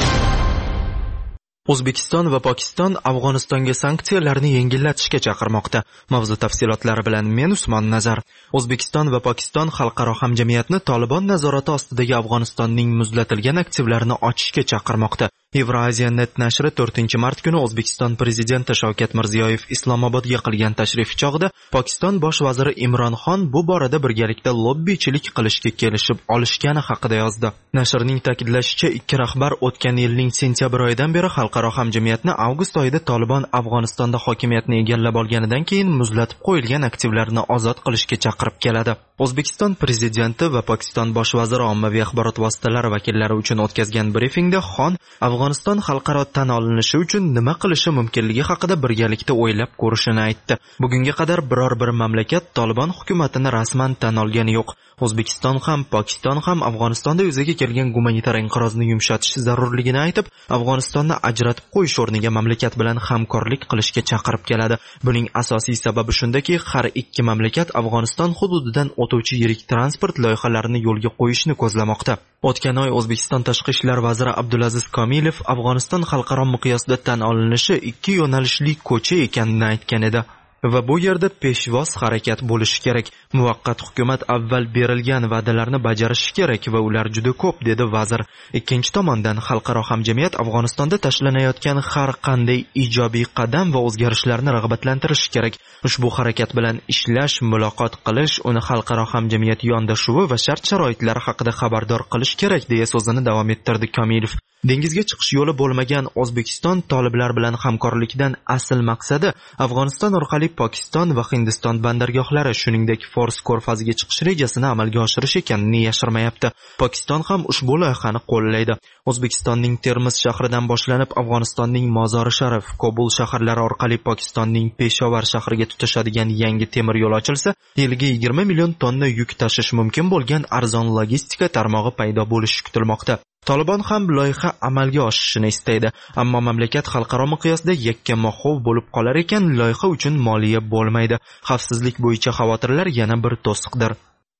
O'zbekiston va Pokiston Afg'onistonga sanksiyalarni yengillatishga chaqirmoqda. Mavzu tafsilotlari bilan men Usmon Nazar. O'zbekiston va Pokiston xalqaro hamjamiyatni Tolibon nazorati ostidagi Afg'onistonning muzlatilgan aktivlarini ochishga chaqirmoqda. Eurasia net nashri to'rtinchi mart kuni O'zbekiston prezidenti Shavkat Mirziyoyev Islomobodga qilgan tashrif chog'ida Pokiston bosh vaziri Imron Xon bu borada birgalikda lobbichilik qilishga kelishib olishgani haqida yozdi. Nashrning ta'kidlashicha, ikki rahbar o'tgan yilning sentyabr oyidan beri xalqaro hamjamiyatni avgust oyida Tolibon Afg'onistonda hokimiyatni egallab olganidan keyin muzlatib qo'yilgan aktivlarni ozod qilishga chaqirib keladi. O'zbekiston prezidenti va Pokiston bosh vaziri ommaviy axborot vositalari vakillari uchun o'tkazgan brifingda Xon Afg'oniston xalqaro tan olinishi uchun nima qilishi mumkinligi haqida birgalikda o'ylab ko'rishini aytdi. Bugunga qadar biror bir mamlakat Tolibon hukumatini rasman tan olgani yo'q. O'zbekiston ham, Pokiston ham Afg'onistonda yuzaga kelgan gumanitar inqirozni yumshatish zarurligini aytib, Afg'onistonni ajratib qo'yish o'rniga mamlakat bilan hamkorlik qilishga chaqirib keladi. Buning asosiy sababi shundaki, har ikki mamlakat Afg'oniston hududidan o'tuvchi yirik transport loyihalarini yo'lga qo'yishni ko'zlamoqda. O'tgan oy O'zbekiston tashqi ishlar vaziri Abdulaziz Komilov Afg'oniston xalqaro miqyosda tan olinishi ikki yo'nalishli ko'cha ekanini aytgan edi. Va bu yerda peshvoz harakat bo'lishi kerak. Muvaqqat hukumat avval berilgan va'dalarni bajarishi kerak va ular juda ko'p, dedi vazir. Ikkinchi tomondan xalqaro hamjamiyat Afg'onistonda tashlanayotgan har qanday ijobiy qadam va o'zgarishlarni rag'batlantirishi kerak. Ushbu harakat bilan ishlash, muloqot qilish, uni xalqaro hamjamiyat yondashuvi va shart-sharoitlari haqida xabardor qilish kerak, deya so'zini davom ettirdi Komilov. Dengizga chiqish yo'li bo'lmagan O'zbekiston toliblar bilan hamkorlikdan asl maqsadi Afg'oniston orqali Pokiston va Hindiston bandargohlari, shuningdek Fors ko'rfaziga chiqish rejasini amalga oshirish ekanini yashirmayapti. Pokiston ham ushbu loyihani qo'llaydi. O'zbekistonning Termiz shahridan boshlanib Afg'onistonning Mozori Sharif, Kobul shaharlari orqali Pokistonning Peshovar shahriga tutashadigan yangi temir yo'l ochilsa, yiliga yigirma million tonna yuk tashish mumkin bo'lgan arzon logistika tarmog'i paydo bo'lishi kutilmoqda. Tolibon ham loyiha amalga oshishini istaydi, ammo mamlakat xalqaro miqyosda yakka-mahov bo'lib qolar ekan, loyiha uchun moliya bo'lmaydi. Xavfsizlik bo'yicha xavotirlar yana bir to'siqdir.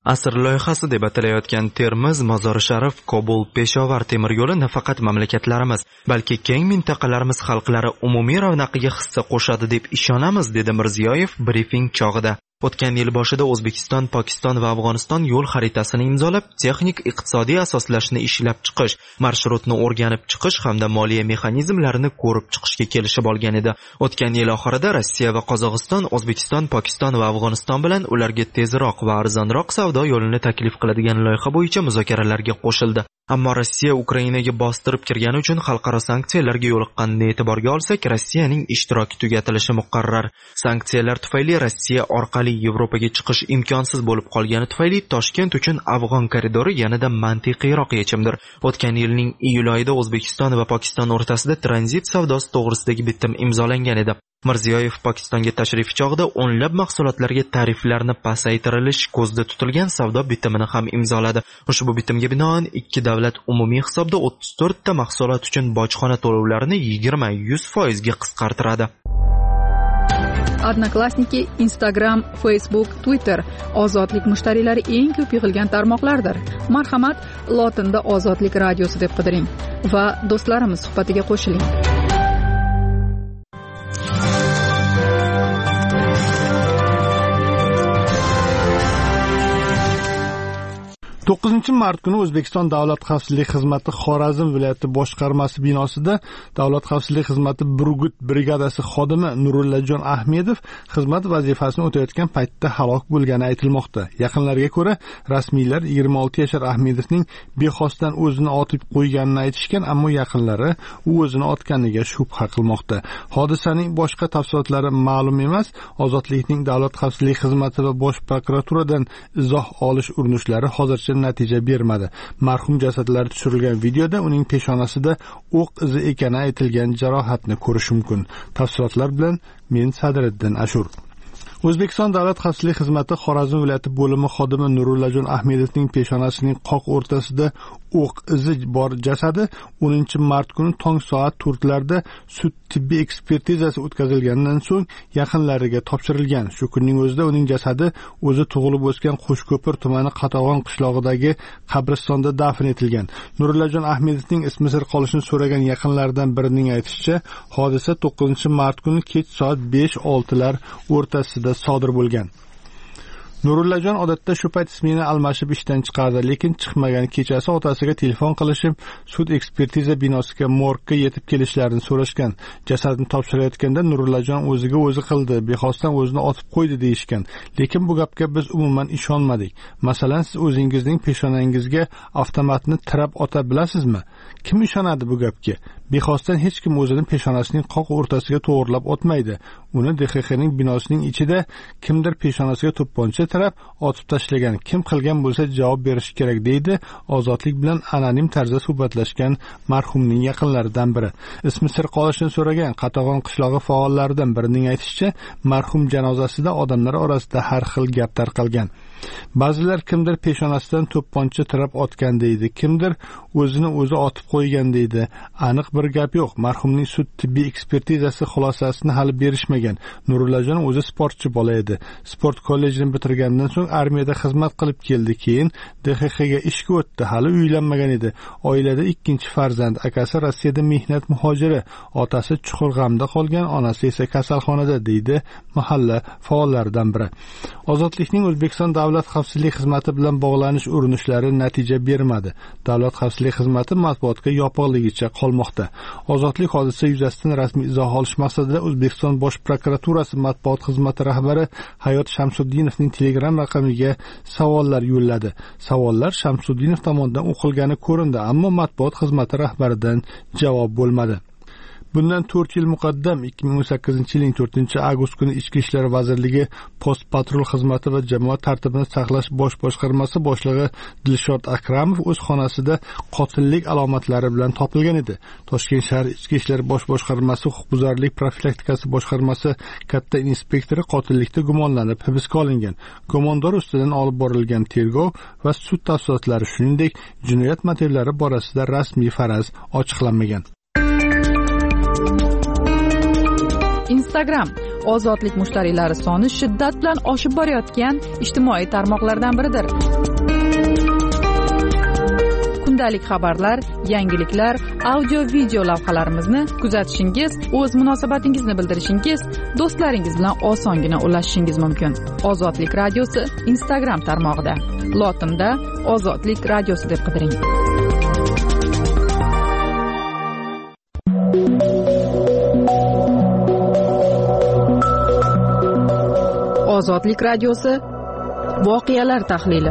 Asr loyihasi deb atalayotgan Termiz, Mozori Sharif, Kobul, Peshovar temir yo'li nafaqat mamlakatlarimiz, balki keng mintaqalarimiz xalqlari umumiy ravnaqiga hissa qo'shadi deb ishonamiz, dedi Mirziyoyev brifing chog'ida. O'tgan yil boshida O'zbekiston, Pokiston va Afg'oniston yo'l xaritasini imzolab, texnik iqtisodiy asoslashni ishlab chiqish, marshrutni o'rganib chiqish hamda moliya mexanizmlarini ko'rib chiqishga kelishib olgan edi. O'tgan yil oxirida Rossiya va Qozog'iston O'zbekiston, Pokiston va Afg'oniston bilan ularga tezroq va arzonroq savdo yo'lini taklif qiladigan loyiha bo'yicha muzokaralarga qo'shildi. Ammo Rossiya Ukrainaga bostirib kirgani uchun xalqaro sanksiyalarga yo'liqqanini e'tiborga olsak, Rossiyaning ishtiroki tugatilishi muqarrar. Sanksiyalar tufayli Rossiya orqali Yevropaga chiqish imkonsiz bo'lib qolgani tufayli Toshkent uchun Afg'on koridori yanada mantiqiyroq yechimdir. O'tgan yilning iyul oyida O'zbekiston va Pokiston o'rtasida tranzit savdosi to'g'risidagi bitim imzolangan edi. Mirziyoyev Pokistonga tashrif chog'ida o'nlab mahsulotlarga tariflarni pasaytirilish ko'zda tutilgan savdo bitimini ham imzoladi. Ushbu bitimga binoan ikki davlat umumiy hisobda o'ttiz to'rt ta mahsulot uchun bojxona to'lovlarini yigirma yuz foiz ga qisqartiradi. Odnoklassniki, Instagram, Facebook, Twitter ozodlik mushtariylari eng ko'p yig'ilgan tarmoqlardir. Marhamat, lotinda Ozodlik radiosi deb qidiring va do'stlarimiz suhbatiga qo'shiling. to'qqizinchi mart kuni O'zbekiston Davlat xavfsizlik xizmati Xorazm viloyati boshqarmasi binosida Davlat xavfsizlik xizmati Burgut brigadasi xodimi Nurullajon Ahmedov xizmat vazifasini o'tayotgan paytda halok bo'lgani aytilmoqda. Yaqinlarga ko'ra, rasmiylar yigirma olti yashar Ahmedovning bexosdan o'zini otib qo'yganini aytishgan, ammo yaqinlari u o'zini otganiga shubha qilmoqda. Hodisaning boshqa tafsilotlari ma'lum emas. Ozodlikning Davlat xavfsizlik xizmati va Bosh prokuraturadan izoh olish urinishlari hozircha natija bermadi. Marhum jasadlari tushirilgan videoda uning peshonasida o'q izi ekani aytilgan jarohatni ko'rish mumkin. Tafsilotlar bilan men Sadriddin Ashur. O'zbekiston Davlat xavfsizlik xizmati Xorazm viloyati bo'limi xodimi Nurullajon Ahmedovning peshonasining qoq o'rtasida o'q izi bor jasadi o'ninchi mart kuni tong soat to'rtlarda sud tibbiy ekspertizasi o'tkazilganidan so'ng yaqinlariga topshirilgan. Shu kunning o'zida uning jasadi o'zi tug'ilib o'sgan Qo'shko'pir tumani Qatag'on qishlog'idagi qabristonda dafn etilgan. Nurullajon Ahmedovning ismi sir qolishini so'ragan yaqinlaridan birining aytishicha, hodisa to'qqizinchi mart kuni kech soat besh oltilar o'rtasida sodir bo'lgan. Nurullajon odatda shu payt ismini almashib ishdan chiqardi, lekin chiqmagan. Kechasi otasiga telefon qilishib, sud ekspertiza binosiga morgga yetib kelishlarini so'rashgan. Jasadni topshirayotganda Nurullajon o'ziga o'zi qildi, bexosdan o'zini otib qo'ydi deyishgan. Lekin bu gapga biz umuman ishonmadik. Masalan, siz o'zingizning peshonangizga avtomatni tirab ota bilasizmi? Kim ishonadi bu gapga? Bexosdan hech kim o'zining peshonasining qoq o'rtasiga to'g'rilab otmaydi. Uni D X Xning binosining ichida kimdir peshonasiga to'pponcha tirab otib tashlagan. Kim qilgan bo'lsa javob berishi kerak, deydi Ozodlik bilan anonim tarzda suhbatlashgan marhumning yaqinlaridan biri. Ismi sir qolishini so'ragan Qatag'on qishlog'i faollaridan birining aytishicha, marhum janozasida odamlar orasida har xil gap tarqalgan. Ba'zilar kimdir peshonasidan to'pponcha tirab otgan deydi, kimdir o'zini o'zi otib qo'ygan deydi. Aniq bir gap yo'q. Marhumning sud tibbiy ekspertizasi xulosasini hali berishmagan. Nurullajon o'zi sportchi bola edi. Sport kollejini bitirgandan so'ng armiyada xizmat qilib keldi, keyin D X Xga ishga o'tdi. Hali uylanmagan edi. Oilada ikkinchi farzand, akasi Rossiyada mehnat muhojiri, otasi chuqur g'amda qolgan, onasi esa kasalxonada, deydi mahalla faollaridan biri. Ozodlikning O'zbekiston Davlat xavfsizlik xizmati bilan bog'lanish urinishlari natija bermadi. Davlat xavfsizlik xizmati matbuotga yopiqligicha qolmoqda. Ozodlik hodisa yuzasidan rasmiy izoh olish maqsadida O'zbekiston Bosh prokuraturasi matbuot xizmati rahbari Hayot Shamsuddinovning Telegram raqamiga savollar yo'lladi. Savollar Shamsuddinov tomonidan o'qilgani ko'rindi, ammo matbuot xizmati rahbaridan javob bo'lmadi. Bundan to'rt yil muqaddam ikki ming o'n sakkizinchi yilning to'rtinchi avgust kuni Ichki ishlar vazirligi Post patrul xizmati va jamoat tartibini saqlash bosh boshqarmasi boshlig'i Dilshod Akramov o'z xonasida qotillik alomatlari bilan topilgan edi. Toshkent shahar Ichki ishlar bosh boshqarmasi huquqbuzarlik profilaktikasi boshqarmasi katta inspektori qotillikda gumonlanib hibsga olingan. Gumondor ustidan olib borilgan tergov va sud tafsilotlari, shuningdek jinoyat motivlari borasida rasmiy faraz ochiqlanmagan. Instagram ozodlik mushtariylari soni shiddat bilan oshib borayotgan ijtimoiy tarmoqlardan biridir. Kundalik xabarlar, yangiliklar, audio video lavhalarimizni kuzatishingiz, o'z munosabatingizni bildirishingiz, do'stlaringiz bilan osongina ulashishingiz mumkin. Ozodlik radiosi Instagram tarmog'ida. Lotinda Ozodlik radiosi deb qidiring. Ozodlik radiosi voqealar tahlili.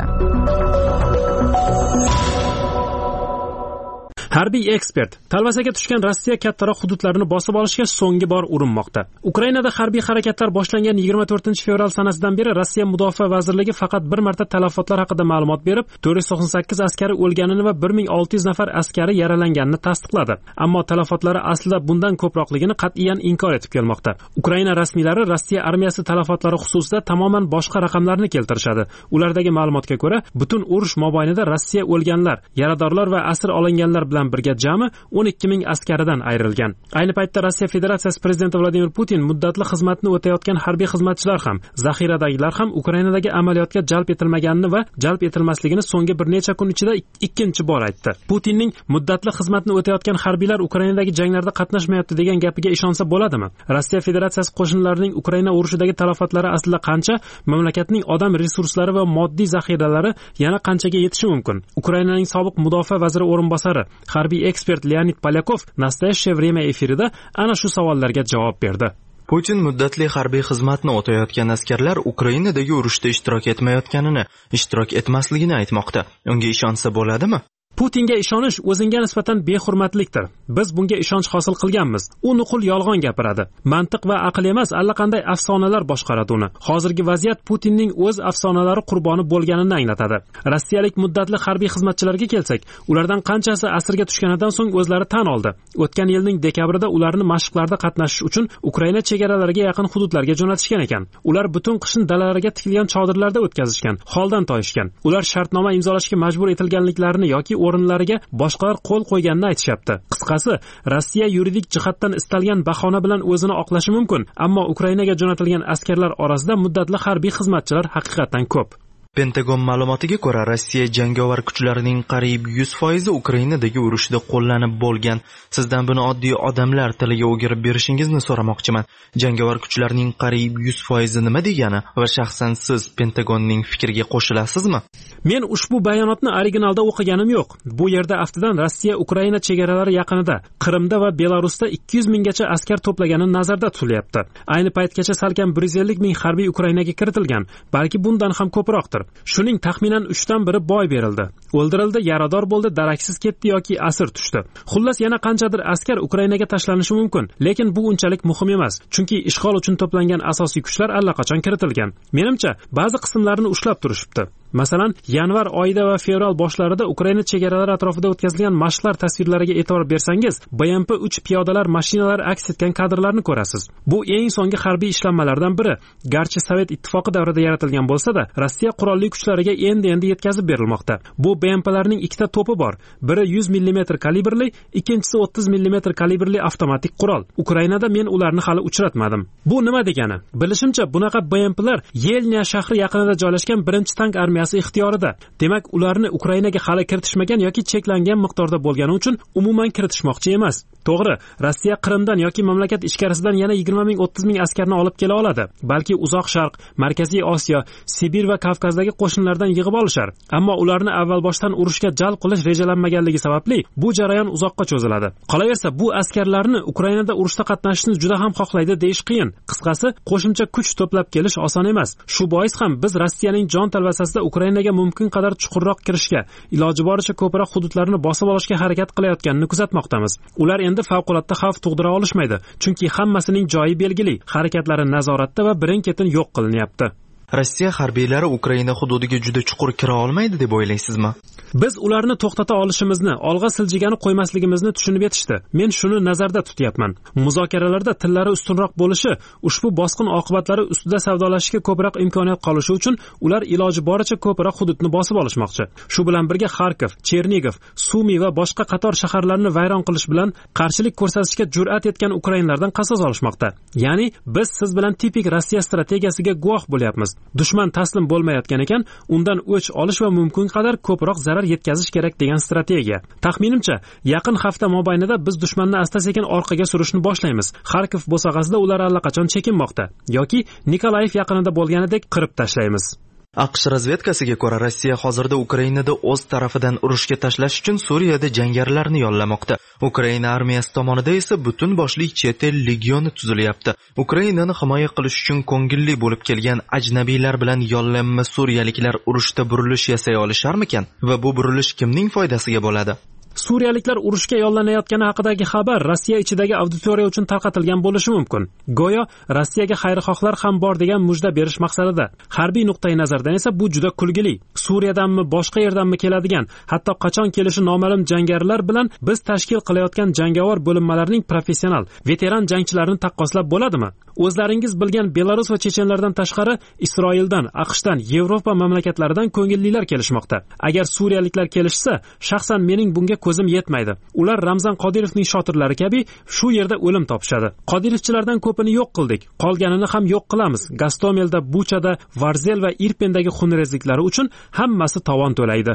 Harbiy ekspert: talvasaga tushgan Rossiya kattaroq hududlarini bosib olishga so'nggi bor urinmoqda. Ukrainada harbiy harakatlar boshlangan yigirma to'rtinchi fevral sanasidan beri Rossiya Mudofaa vazirligi faqat bir marta talafotlar haqida ma'lumot berib, to'rt yuz to'qson sakkiz askari o'lganini va bir ming olti yuz nafar askari yaralanganini tasdiqladi. Ammo talafotlari aslida bundan ko'proqligini qat'iyan inkor etib kelmoqda. Ukraina rasmiylari Rossiya armiyasi talafotlari xususida tamoman boshqa raqamlarni keltirishadi. Ulardagi ma'lumotga ko'ra, butun urush mobaynida Rossiya o'lganlar, yaradorlar va asir olinganlar bilan birga jami o'n ikki ming askaridan ayrilgan. Ayni paytda Rossiya Federatsiyasi prezidenti Vladimir Putin muddatli xizmatni o'tayotgan harbiy xizmatchilar ham, zaxiradagilar ham Ukrainadagi amaliyotga jalb etilmaganini va jalb etilmasligini so'nggi bir necha kun ichida ikkinchi bor aytdi. Putinning muddatli xizmatni o'tayotgan harbiylar Ukrainadagi janglarda qatnashmayapti degan gapiga ishonsa bo'ladimi? Rossiya Federatsiyasi qo'shinlarining Ukraina urushidagi talofatlari aslida qancha? Mamlakatning odam resurslari va moddiy zaxiralari yana qanchaga yetishi mumkin? Ukrainaning sobiq mudofaa vaziri o'rinbosari harbiy ekspert Leonid Polyakov Nastoящее время efirida ana shu savollarga javob berdi. Putin muddatli harbiy xizmatni o'tayotgan askarlar Ukrainadagi urushda ishtirok etmayotganini, ishtirok etmasligini aytmoqda. Unga ishonsa bo'ladimi? Putinga ishonish o'zingga nisbatan behurmatlikdir. Biz bunga ishonch hosil qilganmiz. U nuqul yolg'on gapiradi. Mantiq va aql emas, allaqanday afsonalar boshqaradi uni. Hozirgi vaziyat Putinning o'z afsonalari qurboni bo'lganini anglatadi. Rossiyalik muddatli harbiy xizmatchilarga kelsak, ulardan qanchasi asirga tushganidan so'ng o'zlari tan oldi. O'tgan yilning dekabrida ularni mashqlarda qatnashish uchun Ukraina chegaralariga yaqin hududlarga jo'natishgan ekan. Ular butun qishni dalalarga tikilgan chodirlarda o'tkazishgan, holdan toyishgan. Ular shartnoma imzolashga majbur etilganliklarini yoki o'rinlariga boshqalar qo'l qo'yganini aytishyapti. Qisqasi, Rossiya yuridik jihatdan istalgan bahona bilan o'zini oqlashi mumkin, ammo Ukrainaga jo'natilgan askarlar orasida muddatli harbiy xizmatchilar haqiqatan ko'p. Pentagon ma'lumotiga ko'ra, Rossiya jangovar kuchlarining qariyb yuz foizi Ukrainadagi urushda qo'llanib bo'lgan. Sizdan buni oddiy odamlar tiliga o'girib berishingizni so'ramoqchiman. Jangovar kuchlarning qariyb yuz foizi nima degani va shaxsan siz Pentagonning fikriga qo'shilasizmi? Men ushbu bayonotni originalda o'qiganim yo'q. Bu yerda aftidan Rossiya Ukraina chegaralari yaqinida, Qrimda va Belarusda ikki yuz minggacha askar to'plagani nazarda tutilyapti. Ayni paytgacha salkam bir yuz ellik ming harbiy Ukrainaga kiritilgan, balki bundan ham ko'proqdir. Shuning taxminan uchdan biri boy berildi. O'ldirildi, yarador bo'ldi, daraksiz ketdi yoki asir tushdi. Xullas yana qanchadir askar Ukrainaga tashlanishi mumkin, lekin bu unchalik muhim emas, chunki ishg'ol uchun to'plangan asosiy kuchlar allaqachon kiritilgan. Menimcha, ba'zi qismlarini ushlab turishibdi. Masalan, yanvar oyida va fevral boshlarida Ukraina chegaralari atrofida o'tkazilgan mashqlar tasvirlariga e'tibor bersangiz, B M P uch piyodalar mashinalari aks etgan kadrlarni ko'rasiz. Bu eng so'nggi harbiy ishlanmalardan biri. Garchi Sovet ittifoqi davrida yaratilgan bo'lsa-da, Rossiya qurolli kuchlariga endi-endi yetkazib berilmoqda. Bu B M P'larning ikkita to'pi bor. Biri yuz millimetr kalibrli, ikkinchisi o'ttiz millimetr kalibrli avtomatik qurol. Ukrainada men ularni hali uchratmadim. Bu nima degani? Bilishimcha, bunaqa B M P'lar Yelnya shahri yaqinida joylashgan birinchi tank armiyasi ixtiyorida. Demak, ularni Ukrainaga hali kiritishmagan yoki cheklangan miqdorda bo'lgani uchun umuman kiritishmoqchi emas. To'g'ri, Rossiya Qrimdan yoki mamlakat ichkarisidan yana yigirma ming o'ttiz ming askarni olib kela oladi. Balki Uzoq Sharq, Markaziy Osiyo, Sibir va Kavkazdagi qo'shinlardan yig'ib olishar. Ammo ularni avval boshdan urushga jalb qilish rejalanmaganligi sababli bu jarayon uzoqqa cho'ziladi. Qolaversa, bu askarlarni Ukrainada urushda qatnashishni juda ham xohlaydi deyish qiyin. Qisqasi, qo'shimcha kuch to'plab kelish oson emas. Shu bois ham biz Rossiyaning jon talvasasida Ukrainaga mumkin qadar chuqurroq kirishga, iloji boricha ko'proq hududlarni bosib olishga harakat qilayotganini kuzatmoqdamiz. Ular endi favqulodda xavf tug'dira olishmaydi, chunki hammasining joyi belgili, harakatlari nazoratda va birin-ketin yo'q qilinyapti. Rossiya harbiylari Ukraina hududiga juda chuqur kira olmaydi deb o'ylaysizmi? Biz ularni to'xtata olishimizni, olg'a siljigani qo'ymasligimizni tushunib yetishdi. Men shuni nazarda tutyapman. Muzokaralarda tillari ustunroq bo'lishi, ushbu bosqin oqibatlari ustida savdolashishga ko'proq imkoniyat qolishi uchun ular iloji boricha ko'proq hududni bosib olishmoqchi. Shu bilan birga Xarkov, Chernigov, Sumi va boshqa qator shaharlarni vayron qilish bilan qarshilik ko'rsatishga jur'at etgan ukrainlardan qasos olishmoqda. Ya'ni biz siz bilan tipik Rossiya strategiyasiga guvoh bo'lyapmiz. Dushman taslim bo'lmayotgan ekan, undan o'ch olish va mumkin qadar ko'proq zarar yetkazish kerak degan strategiya. Taxminimcha, yaqin hafta mobaynida biz dushmanni asta-sekin orqaga surishni boshlaymiz. Xarkov bo'sag'asida ular allaqachon chekinmoqda yoki Nikolayev yaqinida bo'lganidek qirib tashlaymiz. AQSh razvedkasiga ko'ra, Rossiya hozirda Ukrainada o'z tarafidan urushga tashlash uchun Suriyada jangarilarni yollamoqda. Ukraina armiyasi tomonidan esa butun boshli chet el legioni tuzilyapti. Ukrainani himoya qilish uchun ko'ngilli bo'lib kelgan ajnabiylar bilan yollanma suriyaliklar urushda burilish yasay olisharmikan va bu burilish kimning foydasiga bo'ladi? Suriyaliklar urushga yollanayotgani haqidagi xabar Rossiya ichidagi auditoriya uchun tarqatilgan bo'lishi mumkin. Go'yo Rossiyaga xayrixohlar ham bor degan mujda berish maqsadida. Harbiy nuqtai nazardan esa bu juda kulgili. Suriyadanmi, boshqa yerdanmi keladigan, hatto qachon kelishi noma'lum jangarilar bilan biz tashkil qilayotgan jangovar bo'linmalarning professional, veteran jangchilarini taqqoslab bo'ladimi? O'zlaringiz bilgan Belarus va chechenlardan tashqari Isroildan, AQShdan, Yevropa mamlakatlaridan ko'ngillilar kelishmoqda. Agar suriyaliklar kelishsa, shaxsan mening bunga ko'zim yetmaydi. Ular Ramzan Qodirovning shotirlari kabi shu yerda o'lim topishadi. Qodirovchilardan ko'pini yo'q qildik, qolganini ham yo'q qilamiz. Gastomelda, Buchada, Varzel va Irpendagi xunrezliklari uchun hammasi tovon to'laydi.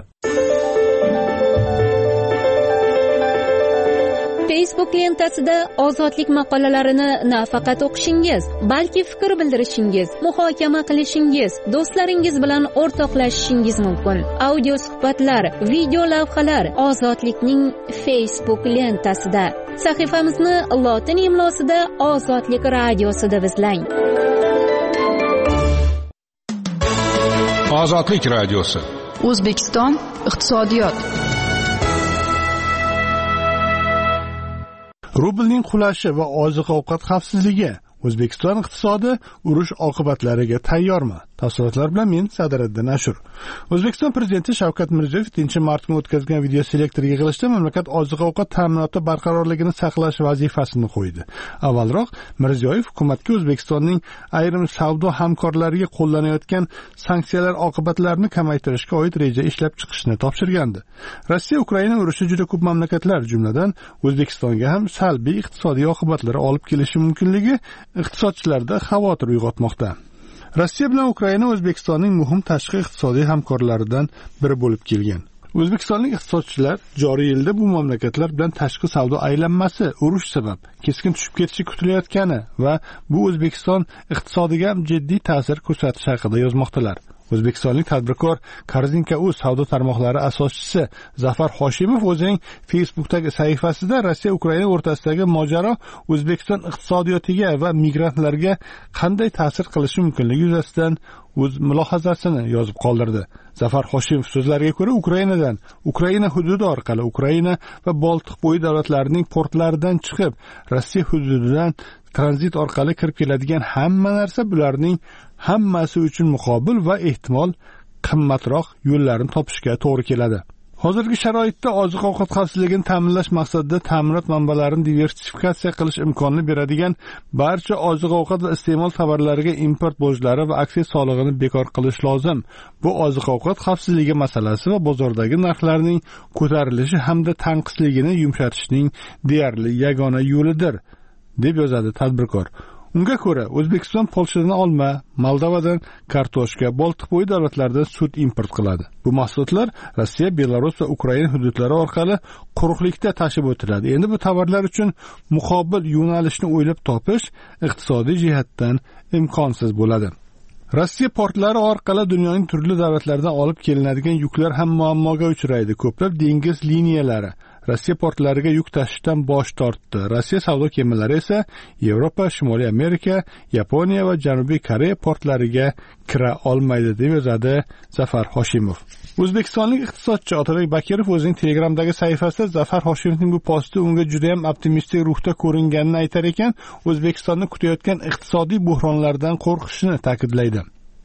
Facebook lentasida ozodlik maqolalarini nafaqat o'qishingiz, balki fikr bildirishingiz, muhokama qilishingiz, do'stlaringiz bilan o'rtoqlashishingiz mumkin. Audio suhbatlar, video lavhalar Ozodlikning Facebook lentasida. Sahifamizni lotin imlosida Ozodlik radiosida izlang. Ozodlik radiosi. O'zbekiston iqtisodiyot. Rublning qulashi va oziq-ovqat xavfsizligi. O'zbekiston iqtisodi urush oqibatlariga tayyormi? Tafsilotlar bilan men Sadiriddin Ashur. O'zbekiston prezidenti Shavkat Mirziyoyev ikkinchi mart kuni o'tkazgan video selektor yig'ilishida mamlakat oziq-ovqat ta'minoti barqarorligini saqlash vazifasini qo'ydi. Avvalroq Mirziyoyev hukumatga O'zbekistonning ayrim savdo hamkorlariga qo'llanayotgan sanksiyalar oqibatlarini kamaytirishga oid reja ishlab chiqishni topshirgandi. Rossiya Ukraina urushi juda ko'p mamlakatlar, jumladan O'zbekistonga ham salbiy iqtisodiy oqibatlar olib kelishi mumkinligi iqtisodchilarda xavotir uyg'otmoqda. Rossiya bilan Ukraina O'zbekistonning muhim tashqi iqtisodiy hamkorlaridan biri bo'lib kelgan. O'zbekistonlik iqtisodchilar joriy yilda bu mamlakatlar bilan tashqi savdo aylanmasi urush sabab keskin tushib ketishi kutilayotgani va bu O'zbekiston iqtisodiga jiddiy ta'sir ko'rsatishi haqida yozmoqdalar. O'zbekistonlik tadbirkor Korzinka.uz savdo tarmoqlari asoschisi Zafar Hoshimov o'zining Facebook'dagi sahifasida Rossiya Ukraina o'rtasidagi mojaro O'zbekiston iqtisodiyotiga va migrantlarga qanday ta'sir qilishi mumkinligi yuzasidan o'z mulohazasini yozib qoldirdi. Zafar Hoshimov so'zlariga ko'ra, Ukrainadan, Ukraina hududi orqali Ukraina va Boltiq bo'yi davlatlarining portlaridan chiqib, Rossiya hududidan tranzit orqali kirib keladigan hamma narsa bularning hammasi uchun muqobil va ehtimol qimmatroq yo'llarni topishga to'g'ri keladi. Hozirgi sharoitda oziq-ovqat xavfsizligini ta'minlash maqsadida ta'minot manbalarini diversifikatsiya qilish imkonini beradigan barcha oziq-ovqat va iste'mol tovarlariga import bojlari va aksiya solig'ini bekor qilish lozim. Bu oziq-ovqat xavfsizligi masalasi va bozordagi narxlarning ko'tarilishi hamda tanqisligini yumshatishning deyarli yagona yo'lidir, deb yozadi tadbirkor. Unga ko'ra, O'zbekiston Polshadan olma, Moldovadan kartoshka, Boltiq bo'yi davlatlaridan sut import qiladi. Bu mahsulotlar Rossiya, Belarus va Ukraina hududlari orqali quruqlikda tashib o'tiladi. Endi bu tovarlar uchun muqobil yo'nalishni o'ylab topish iqtisodiy jihatdan imkonsiz bo'ladi. Rossiya portlari orqali dunyoning turli davlatlaridan olib kelinadigan yuklar ham muammoga uchraydi. Ko'plab dengiz liniyalari Rossiya portlariga yuk tashishdan bosh tortdi. Rossiya savdo kemalari esa Yevropa, Shimoliy Amerika, Yaponiya va Janubiy Koreya portlariga kira olmaydi, deb yozadi Zafar Hoshimov. O'zbekistonlik iqtisodchi Otabek Bakirov o'zining Telegramdagi sahifasida Zafar Hoshimovning bu posti unga juda ham optimistik ruhda ko'ringanini aytar ekan, O'zbekistonni kutayotgan iqtisodiy buhronlardan qo'rqishini ta'kidlaydi.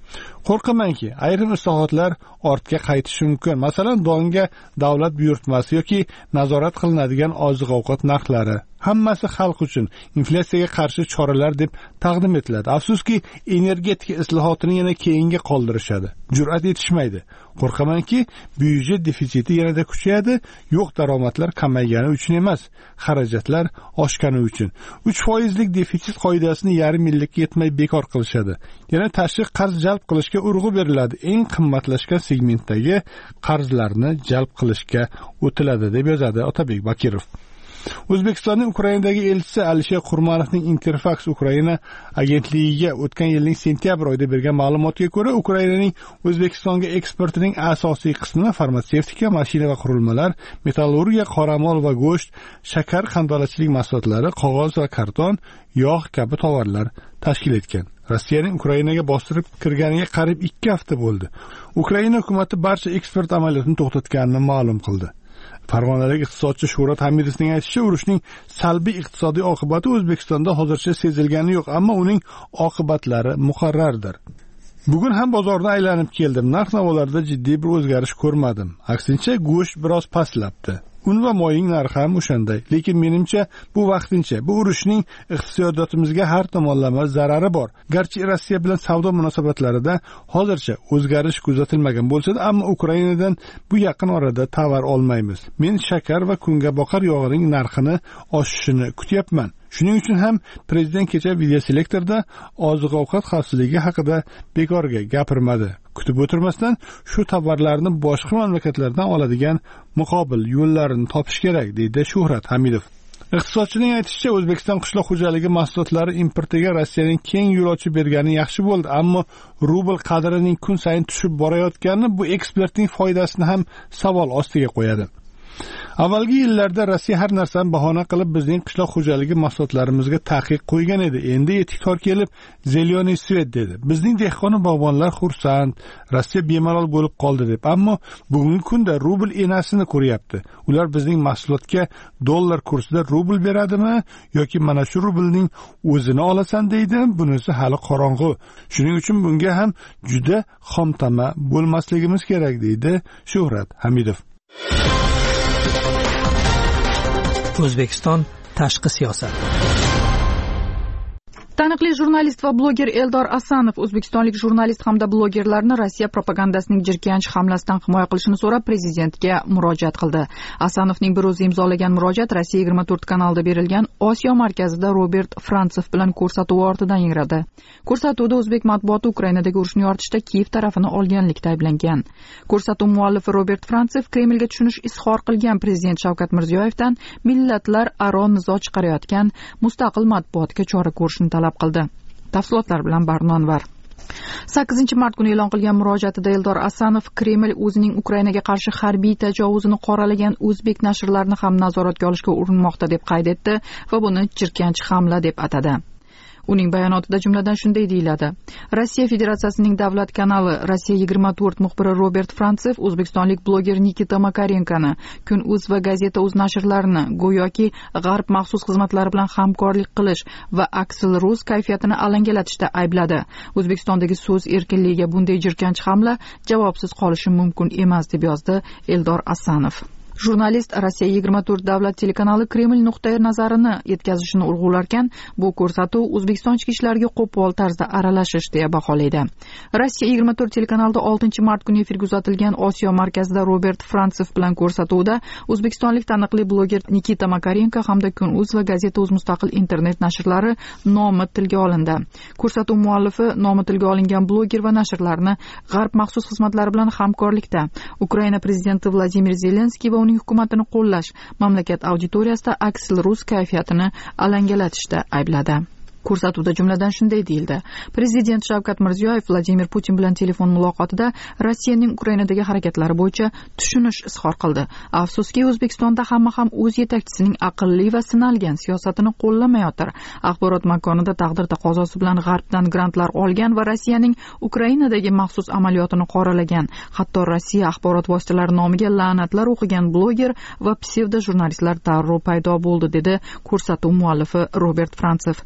Qo'rqamanki, ayrim islohotlar ortga qaytishi mumkin. Masalan, donga davlat buyurtmasi yoki nazorat qilinadigan oziq-ovqat narxlari. Hammasi xalq uchun inflyatsiyaga qarshi choralar deb taqdim etiladi. Afsuski, energetika islohotini yana keyinga qoldirishadi. Jur'at etishmaydi. Qo'rqamanki, byudjet defitsiti yanada kuchayadi, yo'q daromadlar kamaygani uchun emas, xarajatlar oshgani uchun. uch foizlik defitsit qoidasini yarim yillikka yetmay bekor qilishadi. Yana tashqi qarz jalb qilishga urg'u beriladi. Eng qimmatlashgan segmentdagi qarzlarni jalb qilishga o'tiladi, deb yozadi Otabek Bakirov. O'zbekistonning Ukrainadagi elchisi Alisher Qurmanovning Interfax Ukraina agentligiga o'tgan yilning sentyabr oyida bergan ma'lumotga ko'ra, Ukrainaning O'zbekistonga eksportining asosiy qismini farmatsevtika, mashina va qurilmalar, metallurgiya, qoramol va go'sht, shakar, qandolatchilik mahsulotlari, qog'oz va karton, yog' kabi tovarlar tashkil etgan. Rossiyaning Ukrainaga bostirib kirganiga qariyb ikki hafta bo'ldi. Ukraina hukumatı barcha eksport amaliyotini to'xtatganini ma'lum qildi. Farg'onalik iqtisodchi Shuhrat Hamidovning aytishicha, urushning salbiy iqtisodiy oqibati O'zbekistonda hozircha sezilgani yo'q, ammo uning oqibatlari muqarrardir. Bugun ham bozorda aylanib keldim. Narx-navolarda jiddiy bir o'zgarish ko'rmadim. Aksincha, go'sht biroz pastlabdi. Un va moyning narxi ham o'shanday. Lekin menimcha bu vaqtincha. Bu urushning iqtisodiyotimizga har tomonlama zarari bor. Garchi Rossiya bilan savdo munosabatlarida hozircha o'zgarish kuzatilmagan bo'lsa-da, ammo Ukrainadan bu yaqin orada tovar olmaymiz. Men shakar va kungaboqar yog'ining narxini oshishini kutyapman. Shuning uchun ham prezident kecha videoselektorda oziq-ovqat xavfsizligi haqida bekorga gapirmadi. Kutib o'tirmasdan shu tovarlarni boshqa mamlakatlardan oladigan muqobil yo'llarini topish kerak, deydi Shuhrat Hamidov. Iqtisodchining aytishicha, O'zbekiston qishloq xo'jaligi mahsulotlari importiga Rossiyaning keng yo'l ochib bergani yaxshi bo'ldi, ammo rubl qadrining kun sayin tushib borayotgani bu eksportning foydasini ham savol ostiga qo'yadi. Avvalgi yillarda Rossiya har narsani bahona qilib bizning qishloq xo'jaligi mahsulotlarimizga taqiq qo'ygan edi. Endi yetik tor kelib "Zeleniy svet" dedi. Bizning dehqon bog'bonlar xursand, Rossiya bemalol bo'lib qoldi deb. Ammo bugungi kunda rubl enasini ko'ryapti. Ular bizning mahsulotga dollar kursida rubl beradimi yoki mana shu rublning o'zini olasan deydi? Bunisi hali qorong'u. Shuning uchun bunga ham juda xomtama bo'lmasligimiz kerak, deydi Shuhrat Hamidov. O'zbekiston tashqi siyosat. Taniqli jurnalist va bloger Eldor Asanov o'zbekistonlik jurnalist hamda blogerlarni Rossiya propagandasining jirkanch hamlasidan himoya qilishini so'rab prezidentga murojaat qildi. Asanovning bir o'zi imzolagan murojaat Rossiya yigirma to'rt kanalida berilgan Osiyo markazida Robert Frantsev bilan ko'rsatuv ortidan yangradi. Ko'rsatuvda o'zbek matbuoti Ukrainadagi urushni yoritishda Kiyev tarafini olganlikda ayblangan. Ko'rsatuv muallifi Robert Frantsev Kremlga tushunish izhor qilgan prezident Shavkat Mirziyoyevdan millatlar aro nizo chiqarayotgan mustaqil matbuotga chora ko'rishni talab qildi. Tafsilotlar bilan Barnonvar. sakkizinchi mart kuni e'lon qilgan murojaatida Eldor Asanov Kreml o'zining Ukrainaga qarshi harbiy tajovuzini qoralagan o'zbek nashrlarini ham nazoratga olishga urinmoqda deb qayd etdi va buni jirkanch hamla deb atadi. Uning bayonotida jumladan shunday deyiladi: Rossiya Federatsiyasining davlat kanali Rossiya yigirma to'rt muxbiri Robert Frantsev o'zbekistonlik bloger Nikita Makarenkani, Kun.uz va Gazeta.uz nashrlarini go'yoki G'arb maxsus xizmatlari bilan hamkorlik qilish va Aksil.Rus kayfiyatini alangalatishda aybladi. O'zbekistondagi so'z erkinligiga bunday jirkanch hamla javobsiz qolishi mumkin emas, deb yozdi Eldor Asanov. Jurnalist Rossiya yigirma to'rt davlat telekanali Kreml nuqtai nazarini yetkazishini urg'ularkan, bu ko'rsatuv O'zbekiston ichki ishlariga qo'pol tarzda aralashish deya baholaydi. Rossiya yigirma to'rt telekanalida oltinchi mart kuni efirga uzatilgan Osiyo markazida Robert Frantsev bilan ko'rsatuvda o'zbekistonlik taniqli bloger Nikita Makarenko hamda Kun.uz va Gazeta.uz mustaqil internet nashrlari nomi tilga olindi. Ko'rsatuv muallifi nomi tilga olingan bloger va nashrlarni G'arb maxsus xizmatlari bilan hamkorlikda Ukraina prezidenti Vladimir Zelenskiy va uning hukumatini qo'llash, mamlakat auditoriyasida Aksil.Rus kayfiyatini alangalatishda aybladi. Ko'rsatuvda jumladan shunday deyildi: Prezident Shavkat Mirziyoyev Vladimir Putin bilan telefon muloqotida Rossiyaning Ukrainadagi harakatlari bo'yicha tushunish izhor qildi. Afsuski, O'zbekistonda hamma ham o'z yetakchisining aqlli va sinalgan siyosatini qo'llamayotir. Axborot makonida taqdir taqozosi bilan G'arbdan grantlar olgan va Rossiyaning Ukrainadagi maxsus amaliyotini qoralagan, hatto Rossiya axborot vositalari nomiga la'natlar o'qigan bloger va psevdo jurnalistlar darrov paydo bo'ldi, dedi ko'rsatuv muallifi Robert Frantsev. So'ngra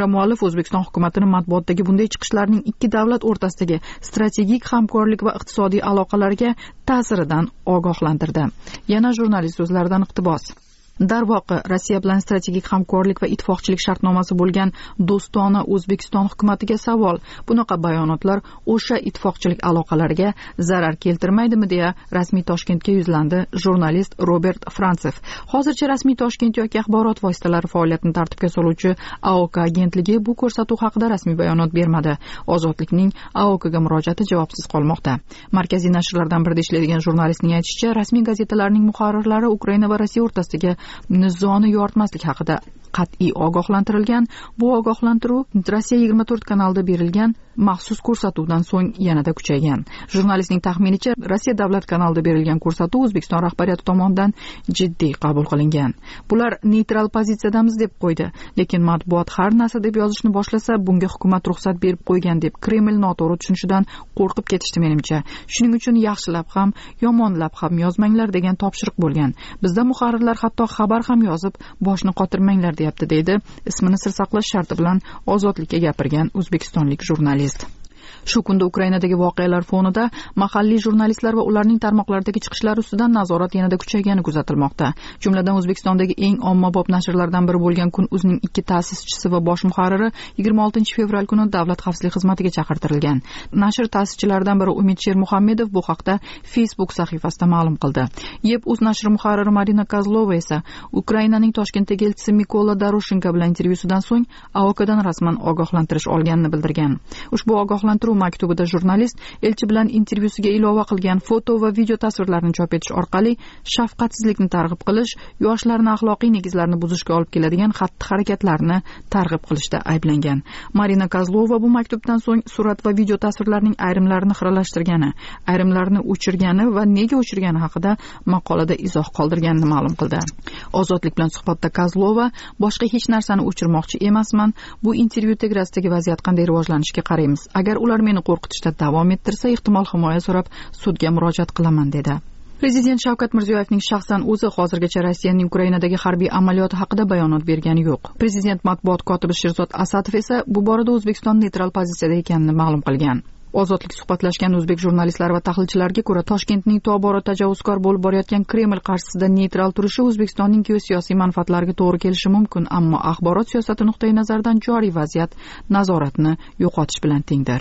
Kamera muallif O'zbekiston hukumatining matbuotdagi bunday chiqishlarning ikki davlat o'rtasidagi strategik hamkorlik va iqtisodiy aloqalarga ta'siridan ogohlantirdi. Yana jurnalist so'zlaridan iqtibos. Darvoqe, Rossiya bilan strategik hamkorlik va ittifoqchilik shartnomasi bo'lgan do'stona O'zbekiston hukumatiga savol. Bunaqa bayonotlar o'sha ittifoqchilik aloqalariga zarar keltirmaydimi deya rasmiy Toshkentga yuzlandi jurnalist Robert Frantsev. Hozircha rasmiy Toshkent yoki axborot vositalari faoliyatini tartibga soluvchi A O K agentligi bu ko'rsatuv haqida rasmiy bayonot bermadi. Ozodlikning A O Kga murojaati javobsiz qolmoqda. Markaziy nashrlardan birida ishlaydigan jurnalistning aytishicha, rasmiy gazetalarning muharrirlari Ukraina va Rossiya o'rtasidagi nizoni yoritmaslik haqida qat'iy ogohlantirilgan. Bu ogohlantiruv Rossiya yigirma to'rt kanalida berilgan maxsus ko'rsatuvdan so'ng yanada kuchaygan. Jurnalistning taxminicha, Rossiya davlat kanalida berilgan ko'rsatuv O'zbekiston rahbariyati tomonidan jiddiy qabul qilingan. Bular neytral pozitsiyadamiz deb qo'ydi, lekin matbuot har narsa deb yozishni boshlasa, bunga hukumat ruxsat berib qo'ygan deb Kreml noto'g'ri tushunishidan qo'rqib ketishdi menimcha. Shuning uchun yaxshilab ham, yomonlab ham yozmanglar degan topshiriq bo'lgan. Bizda muharrirlar hatto xabar ham yozib, boshni qotirmanglar deyapti, deydi ismini sir saqlash sharti bilan Ozodlikka gapirgan o'zbekistonlik jurnalist. Shu kunda Ukrainadagi voqealar fonida mahalliy jurnalistlar va ularning tarmoqlardagi chiqishlari ustidan nazorat yanada kuchaygani kuzatilmoqda. Jumladan O'zbekistondagi eng ommabop nashrlardan biri bo'lgan Kun.uzning ikki ta'sischisi va bosh muharriri yigirma oltinchi fevral kuni Davlat xavfsizlik xizmatiga chaqirtirilgan. Nashr ta'sischilaridan biri Umid Shermuhammedov bu haqda Facebook sahifasida ma'lum qildi. Yeb.uz nashri muharriri Marina Kozlova esa Ukrainaning Toshkentdagi elchisi Mikola Doroshenko bilan intervyusidan so'ng A O Kdan rasman ogohlantirish olganini bildirgan. Ushbu ogohlantiruv maktubida jurnalist elchi bilan intervyusiga ilova qilgan foto va video tasvirlarni chop etish orqali shafqatsizlikni targ'ib qilish, yoshlarni axloqiy negizlarni buzishga olib keladigan xatti-harakatlarni targ'ib qilishda ayblangan. Marina Kozlova bu maktubdan so'ng surat va video tasvirlarning ayrimlarini xiralashtirgani, ayrimlarini o'chirgani va nega o'chirgani haqida maqolada izoh qoldirganini ma'lum qildi. Ozodlik bilan suhbatda Kozlova, boshqa hech narsani o'chirmoqchi emasman. Bu intervyu tegrasidagi vaziyat qanday rivojlanishiga qaraymiz. Agar ular meni qo'rqitishda davom ettirsa, ehtimol himoya so'rab sudga murojaat qilaman dedi. Prezident Shavkat Mirziyoyevning shaxsan o'zi hozirgacha Rossiyaning Ukrainadagi harbiy amaliyoti haqida bayonot bergani yo'q. Prezident matbuot kotibi Sherzod Asatov esa bu borada O'zbekiston neytral pozitsiyada ekanini ma'lum qilgan. Ozodlik suhbatlashgan o'zbek jurnalistlari va tahlilchilarga ko'ra, Toshkentning tobora tajovuzkor bo'lib borayotgan Kreml qarshisida neytral turishi O'zbekistonning geosiyosiy manfaatlariga to'g'ri kelishi mumkin, ammo axborot siyosati nuqtai nazaridan joriy vaziyat nazoratni yo'qotish bilan tengdir.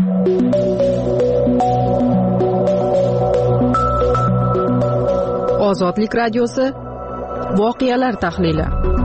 Ozodlik radiosi voqealar tahlili.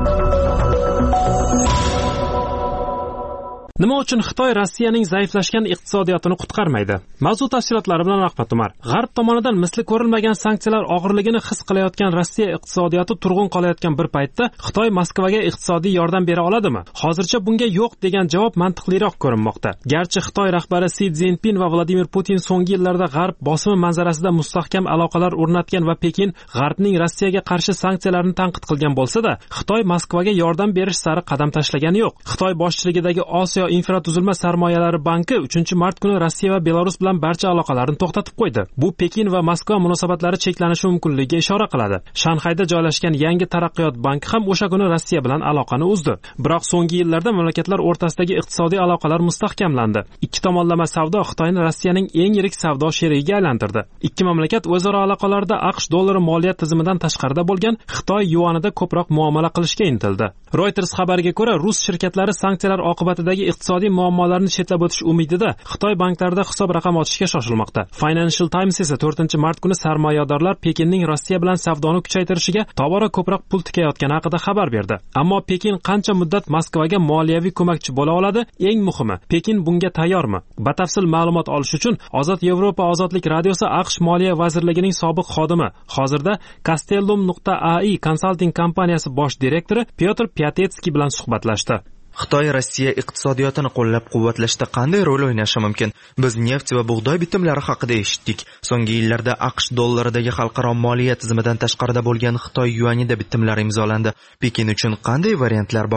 Nima uchun Xitoy Rossiyaning zaiflashgan iqtisodiyotini qutqarmaydi? Mavzu tafsilotlari bilan Rahmat Umar. G'arb tomonidan misli ko'rilmagan sanksiyalar og'irligini his qilayotgan Rossiya iqtisodiyoti turg'un qolayotgan bir paytda Xitoy Moskvaga iqtisodiy yordam bera oladimi? Hozircha bunga yo'q degan javob mantiqliroq ko'rinmoqda. Garchi Xitoy rahbari Si Szinpin va Vladimir Putin so'nggi yillarda G'arb bosimi manzarasida mustahkam aloqalar o'rnatgan va Pekin G'arbning Rossiyaga qarshi sanksiyalarni tanqid qilgan bo'lsa-da, Xitoy Moskvaga yordam berish sari qadam tashlagani yo'q. Xitoy boshchiligidagi Osiyo infratuzilma sarmoyalari banki uchinchi mart kuni Rossiya va Belarus bilan barcha aloqalarni to'xtatib qo'ydi. Bu Pekin va Moskva munosabatlari cheklanishi mumkinligiga ishora qiladi. Shanxayda joylashgan yangi taraqqiyot banki ham o'sha kuni Rossiya bilan aloqani uzdi. Biroq so'nggi yillarda mamlakatlar o'rtasidagi iqtisodiy aloqalar mustahkamlandi. Ikki tomonlama savdo Xitoyni Rossiyaning eng yirik savdo sherigiga aylantirdi. Ikki mamlakat o'zaro aloqalarda AQSh dollari moliya tizimidan tashqarida bo'lgan Xitoy yuanida ko'proq muomala qilishga intildi. Reuters xabariga ko'ra, rus shirkatlari sanksiyalar oqibatidagi iqtisodiy muammolarni chetlab o'tish umidida Xitoy banklarida hisob raqam ochishga shoshilmoqda. Financial Times esa to'rtinchi mart kuni sarmoyadorlar Pekinning Rossiya bilan savdoni kuchaytirishiga tobora ko'proq pul tikayotgani haqida xabar berdi. Ammo Pekin qancha muddat Moskvaga moliyaviy ko'makchi bo'la oladi? Eng muhimi, Pekin bunga tayyormi? Batafsil ma'lumot olish uchun Ozod Yevropa ozodlik radiosi AQSh Moliya vazirligining sobiq xodimi, hozirda Castellum nuqta a i konsalting kompaniyasi bosh direktori Pyotr Pyatetskiy bilan suhbatlashdi. Xitoy Rossiya iqtisodiyotini qo'llab-quvvatlashda qanday rol o'ynashi mumkin? Biz neft va bug'doy bitimlari haqida eshitdik. So'nggi yillarda AQSh dollaridagi xalqaro moliya tizimidan tashqarida bo'lgan Xitoy yuanida bitimlar imzolandi. Pekin uchun qanday variantlar bor?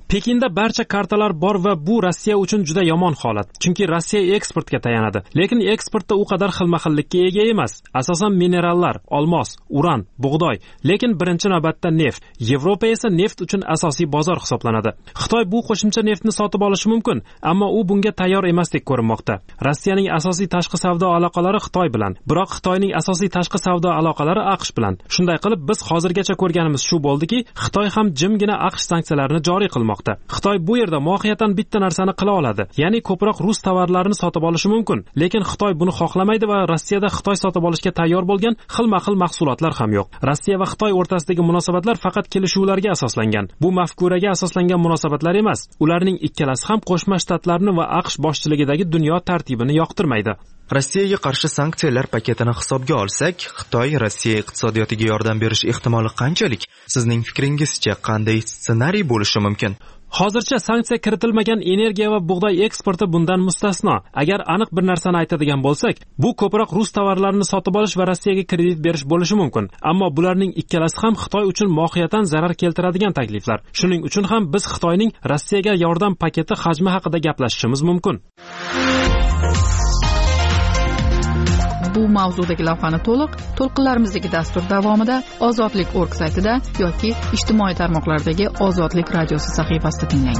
Pekinda barcha kartalar bor va bu Rossiya uchun juda yomon holat. Chunki Rossiya eksportga tayanadi, lekin eksportda u qadar xilma-xillikka ega emas. Asosan minerallar, olmos, uran, bug'doy, lekin birinchi navbatda neft. Yevropa esa neft uchun asosiy bozor hisoblanadi. Xitoy bu qo'shimcha neftni sotib olishi mumkin, ammo u bunga tayyor emasdek ko'rinmoqda. Rossiyaning asosiy tashqi savdo aloqalari Xitoy bilan, biroq Xitoyning asosiy tashqi savdo aloqalari AQSh bilan. Shunday qilib biz hozirgacha ko'rganimiz shu bo'ldiki, Xitoy ham jimgina AQSh sanksiyalarini joriy qilmoqda. Xitoy bu yerda mohiyatan bitta narsani qila oladi, ya'ni ko'proq rus tovarlarini sotib olishi mumkin, lekin Xitoy buni xohlamaydi va Rossiyada Xitoy sotib olishga tayyor bo'lgan xilma-xil mahsulotlar ham yo'q. Rossiya va Xitoy o'rtasidagi munosabatlar faqat kelishuvlarga asoslangan. Bu mafkuraga asoslangan munosabatlar emas. Ularning ikkalasi ham Qo'shma Shtatlarni va AQSh boshchiligidagi dunyo tartibini yoqtirmaydi. Rossiyaga qarshi sanksiyalar paketini hisobga olsak, Xitoy Rossiya iqtisodiyotiga yordam berish ehtimoli qanchalik? Sizning fikringizcha qanday ssenariy bo'lishi mumkin? Hozircha sanksiya kiritilmagan energiya va bug'doy eksporti bundan mustasno. Agar aniq bir narsani aytadigan bo'lsak, bu ko'proq rus tovarlarini sotib olish va Rossiyaga kredit berish bo'lishi mumkin. Ammo bularning ikkalasi ham Xitoy uchun mohiyatan zarar keltiradigan takliflar. Shuning uchun ham biz Xitoyning Rossiyaga yordam paketi hajmi haqida gaplashishimiz mumkin. Bu mavzudagi lavhani to'liq to'lqinlarimizdagi dastur davomida ozodlik nokta org saytida yoki ijtimoiy tarmoqlardagi Ozodlik radiosi sahifasida tinglang.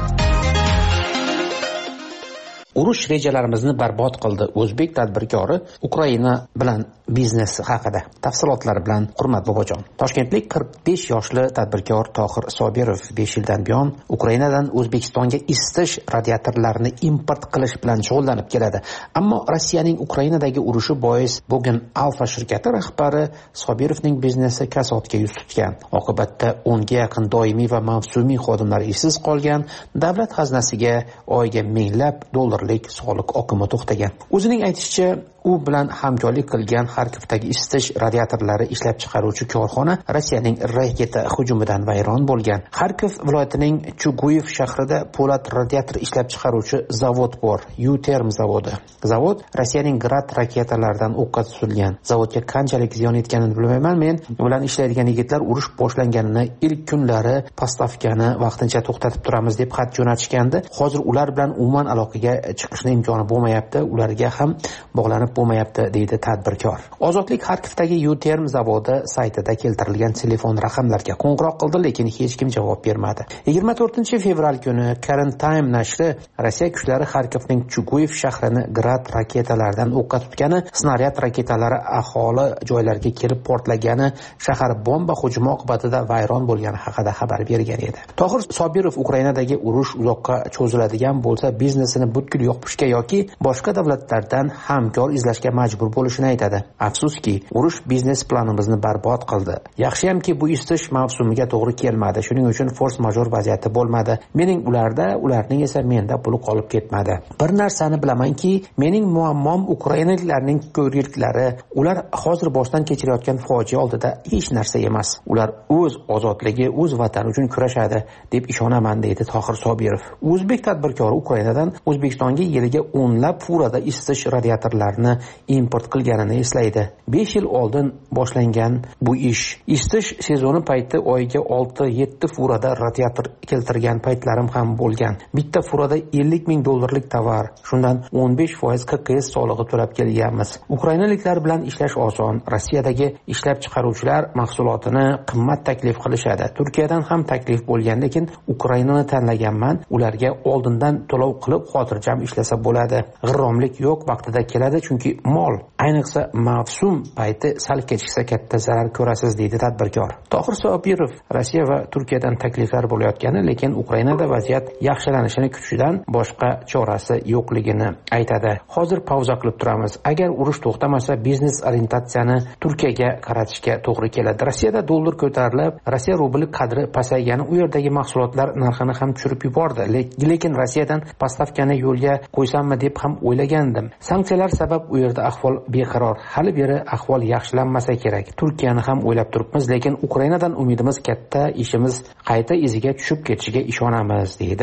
Urush rejalarimizni barbod qildi. O'zbek tadbirkori Ukraina bilan biznesi haqida. Tafsilotlar bilan Hurmat Bobojon. Toshkentlik qirq besh yoshli tadbirkor Tohir Sobirov besh yildan buyon Ukrainadan O'zbekistonga isitish radiatorlarini import qilish bilan shug'ullanib keladi. Ammo Rossiyaning Ukrainadagi urushi bois bugun Alfa shirkati rahbari Sobirovning biznesi kasodga yuz tutgan. Oqibatda o'nga yaqin doimiy va mavsumiy xodimlar ishsiz qolgan, davlat xaznasiga oyiga minglab dollar soliq oqimi to'xtagan. O'zining aytishicha, u bilan hamkorlik qilgan Xarkovdagi isitish radiatorlari ishlab chiqaruvchi korxona Rossiyaning raketa hujumidan vayron bo'lgan. Xarkov viloyatining Chuguyev shahrida po'lat radiator ishlab chiqaruvchi zavod bor, U-Term zavodi. Zavod Rossiyaning Grad raketalaridan o'qqa tutilgan. Zavodga qanchalik ziyon yetganini bilmayman, men bilan ishlaydigan yigitlar urush boshlanganini ilk kunlari postavkani vaqtincha to'xtatib turamiz deb xat jo'natishgandi. Hozir ular bilan umuman aloqaga chiqishning imkoni bo'lmayapti, ularga ham bog'lanib bo'lmayapti, deydi tadbirkor. Ozodlik Xarkovdagi U-Term zavodi saytida keltirilgan telefon raqamlarga qo'ng'iroq qildi, lekin hech kim javob bermadi. yigirma to'rtinchi fevral kuni Current Time nashri Rossiya kuchlari Xarkovning Chuguyev shahrini Grad raketalaridan o'qqa tutgani, snaryad raketalari aholi joylarga kelib portlagani, shahar bomba hujumi oqibatida vayron bo'lgani haqida xabar bergan edi. Tohir Sobirov Ukrainadagi urush uzoqqa cho'ziladigan bo'lsa, biznesini butkul yo'qishga yoki boshqa davlatlardan hamkor izlashga majbur bo'lishini aytadi. Afsuski, urush biznes planimizni barbod qildi. Yaxshiyamki bu isitish mavsumiga to'g'ri kelmadi. Shuning uchun force major vaziyati bo'lmadi. Mening ularda, ularning esa menda puli qolib ketmadi. Bir narsani bilamanki, mening muammom ukrainaliklarning ko'riliklari. Ular hozir boshdan kechirayotgan fojia oldida hech narsa emas. Ular o'z ozodligi, o'z vatani uchun kurashadi deb ishonaman, deydi Tohir Sobirov. O'zbek tadbirkori Ukrainadan O'zbekistonga yiliga o'nlab furada isitish radiatorlarini import qilganini eslaydi. besh yil oldin boshlangan bu ish. Isitish sezoni payti oyiga olti yetti furada radiator keltirgan paytlarim ham bo'lgan. Bitta furada ellik ming dollarlik tovar, shundan o'n besh foiz K K S solig'i to'lab kelganmiz. Ukrainaliklar bilan ishlash oson. Rossiyadagi ishlab chiqaruvchilar mahsulotini qimmat taklif qilishadi. Turkiyadan ham taklif bo'lgan, lekin Ukrainani tanlaganman. Ularga oldindan to'lov qilib xotirjam ishlasa bo'ladi. G'irromlik yo'q, vaqtida keladi, chunki mol, ayniqsa mavsum payti sal kechiksa katta zarar ko'rasiz, deydi tadbirkor. Tohir Sobirov Rossiya va Turkiyadan takliflar bo'layotgani, lekin Ukrainada vaziyat yaxshilanishini kutishidan boshqa chorasi yo'qligini aytadi. Hozir pauza qilib turamiz. Agar urush to'xtamasa, biznes orientatsiyani Turkiyaga qaratishga to'g'ri keladi. Rossiyada dollar ko'tarilib, Rossiya rubli qadri pasaygani u yerdagi mahsulotlar narxini ham tushirib yubordi. Lekin Rossiyadan postavkani yo'lga qo'ysammi deb ham o'ylagandim. Sanksiyalar sabab u yerda ahvol beqaror. Hali beri ahvol yaxshilanmasa kerak. Turkiyani ham o'ylab turibmiz, lekin Ukrainadan umidimiz katta, ishimiz qayta iziga tushib ketishiga ishonamiz, deydi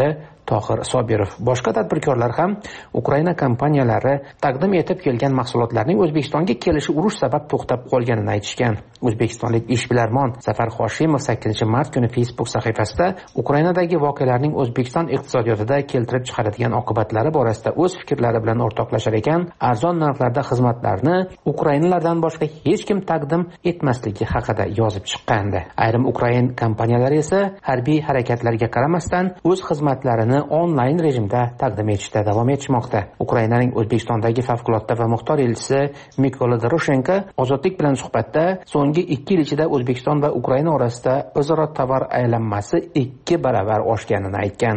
Tohir Sobirov. Boshqa tadbirkorlar ham Ukraina kompaniyalari taqdim etib kelgan mahsulotlarning O'zbekistonga kelishi urush sabab to'xtab qolganini aytishgan. O'zbekistonlik ishbilarmon Zafar Hoshimov sakkizinchi mart kuni Facebook sahifasida Ukrainadagi voqealarning O'zbekiston iqtisodiyotida keltirib chiqaradigan oqibatlari borasida o'z fikrlari bilan o'rtoqlashar ekan, arzon narxlarda xizmatlarni Ukrainalardan boshqa hech kim taqdim etmasligi haqida yozib chiqqandi. Ayrim Ukrain kompaniyalari esa harbiy harakatlarga qaramasdan o'z xizmatlarini onlayn rejimda taqdim etishda davom etishmoqda. Ukrainaning O'zbekistondagi favqulodda va muxtor elchisi Mykola Doroshenko Ozodlik bilan suhbatda so'nggi ikki yil ichida O'zbekiston va Ukraina orasida o'zaro tovar aylanmasi ikki baravar oshganini aytgan.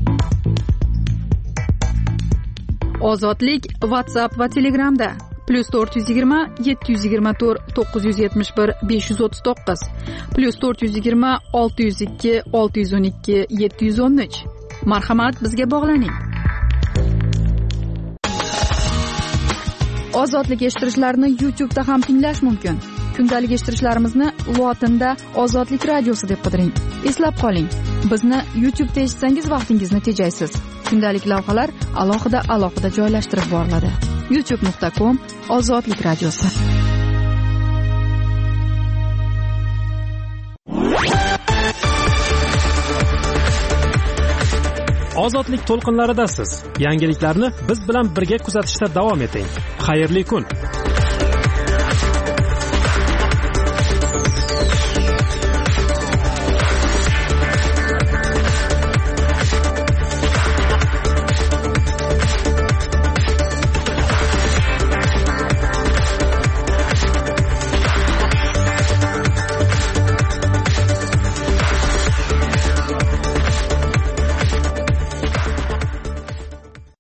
Ozodlik WhatsApp va Telegramda plus to'rt yuz yigirma yetti yuz yigirma to'rt to'qqiz yuz yetmish bir besh yuz o'ttiz to'qqiz plus to'rt yuz yigirma olti yuz ikki olti yuz o'n ikki yetti yuz o'n uch. Marhamat, bizga bog'laning. Ozodlik eshittirishlarni YouTube'da ham tinglash mumkin. Kundalik eshittirishlarimizni lotinda Ozodlik radiosi deb qidiring. Eslab qoling, bizni YouTube'da eshitsangiz vaqtingizni tejaysiz. Kundalik lavhalar alohida alohida joylashtirib boriladi. youtube nuqta com Ozodlik radiosi. Ozodlik to'lqinlaridasiz. Yangiliklarni biz bilan birga kuzatishda davom eting. Xayrli kun.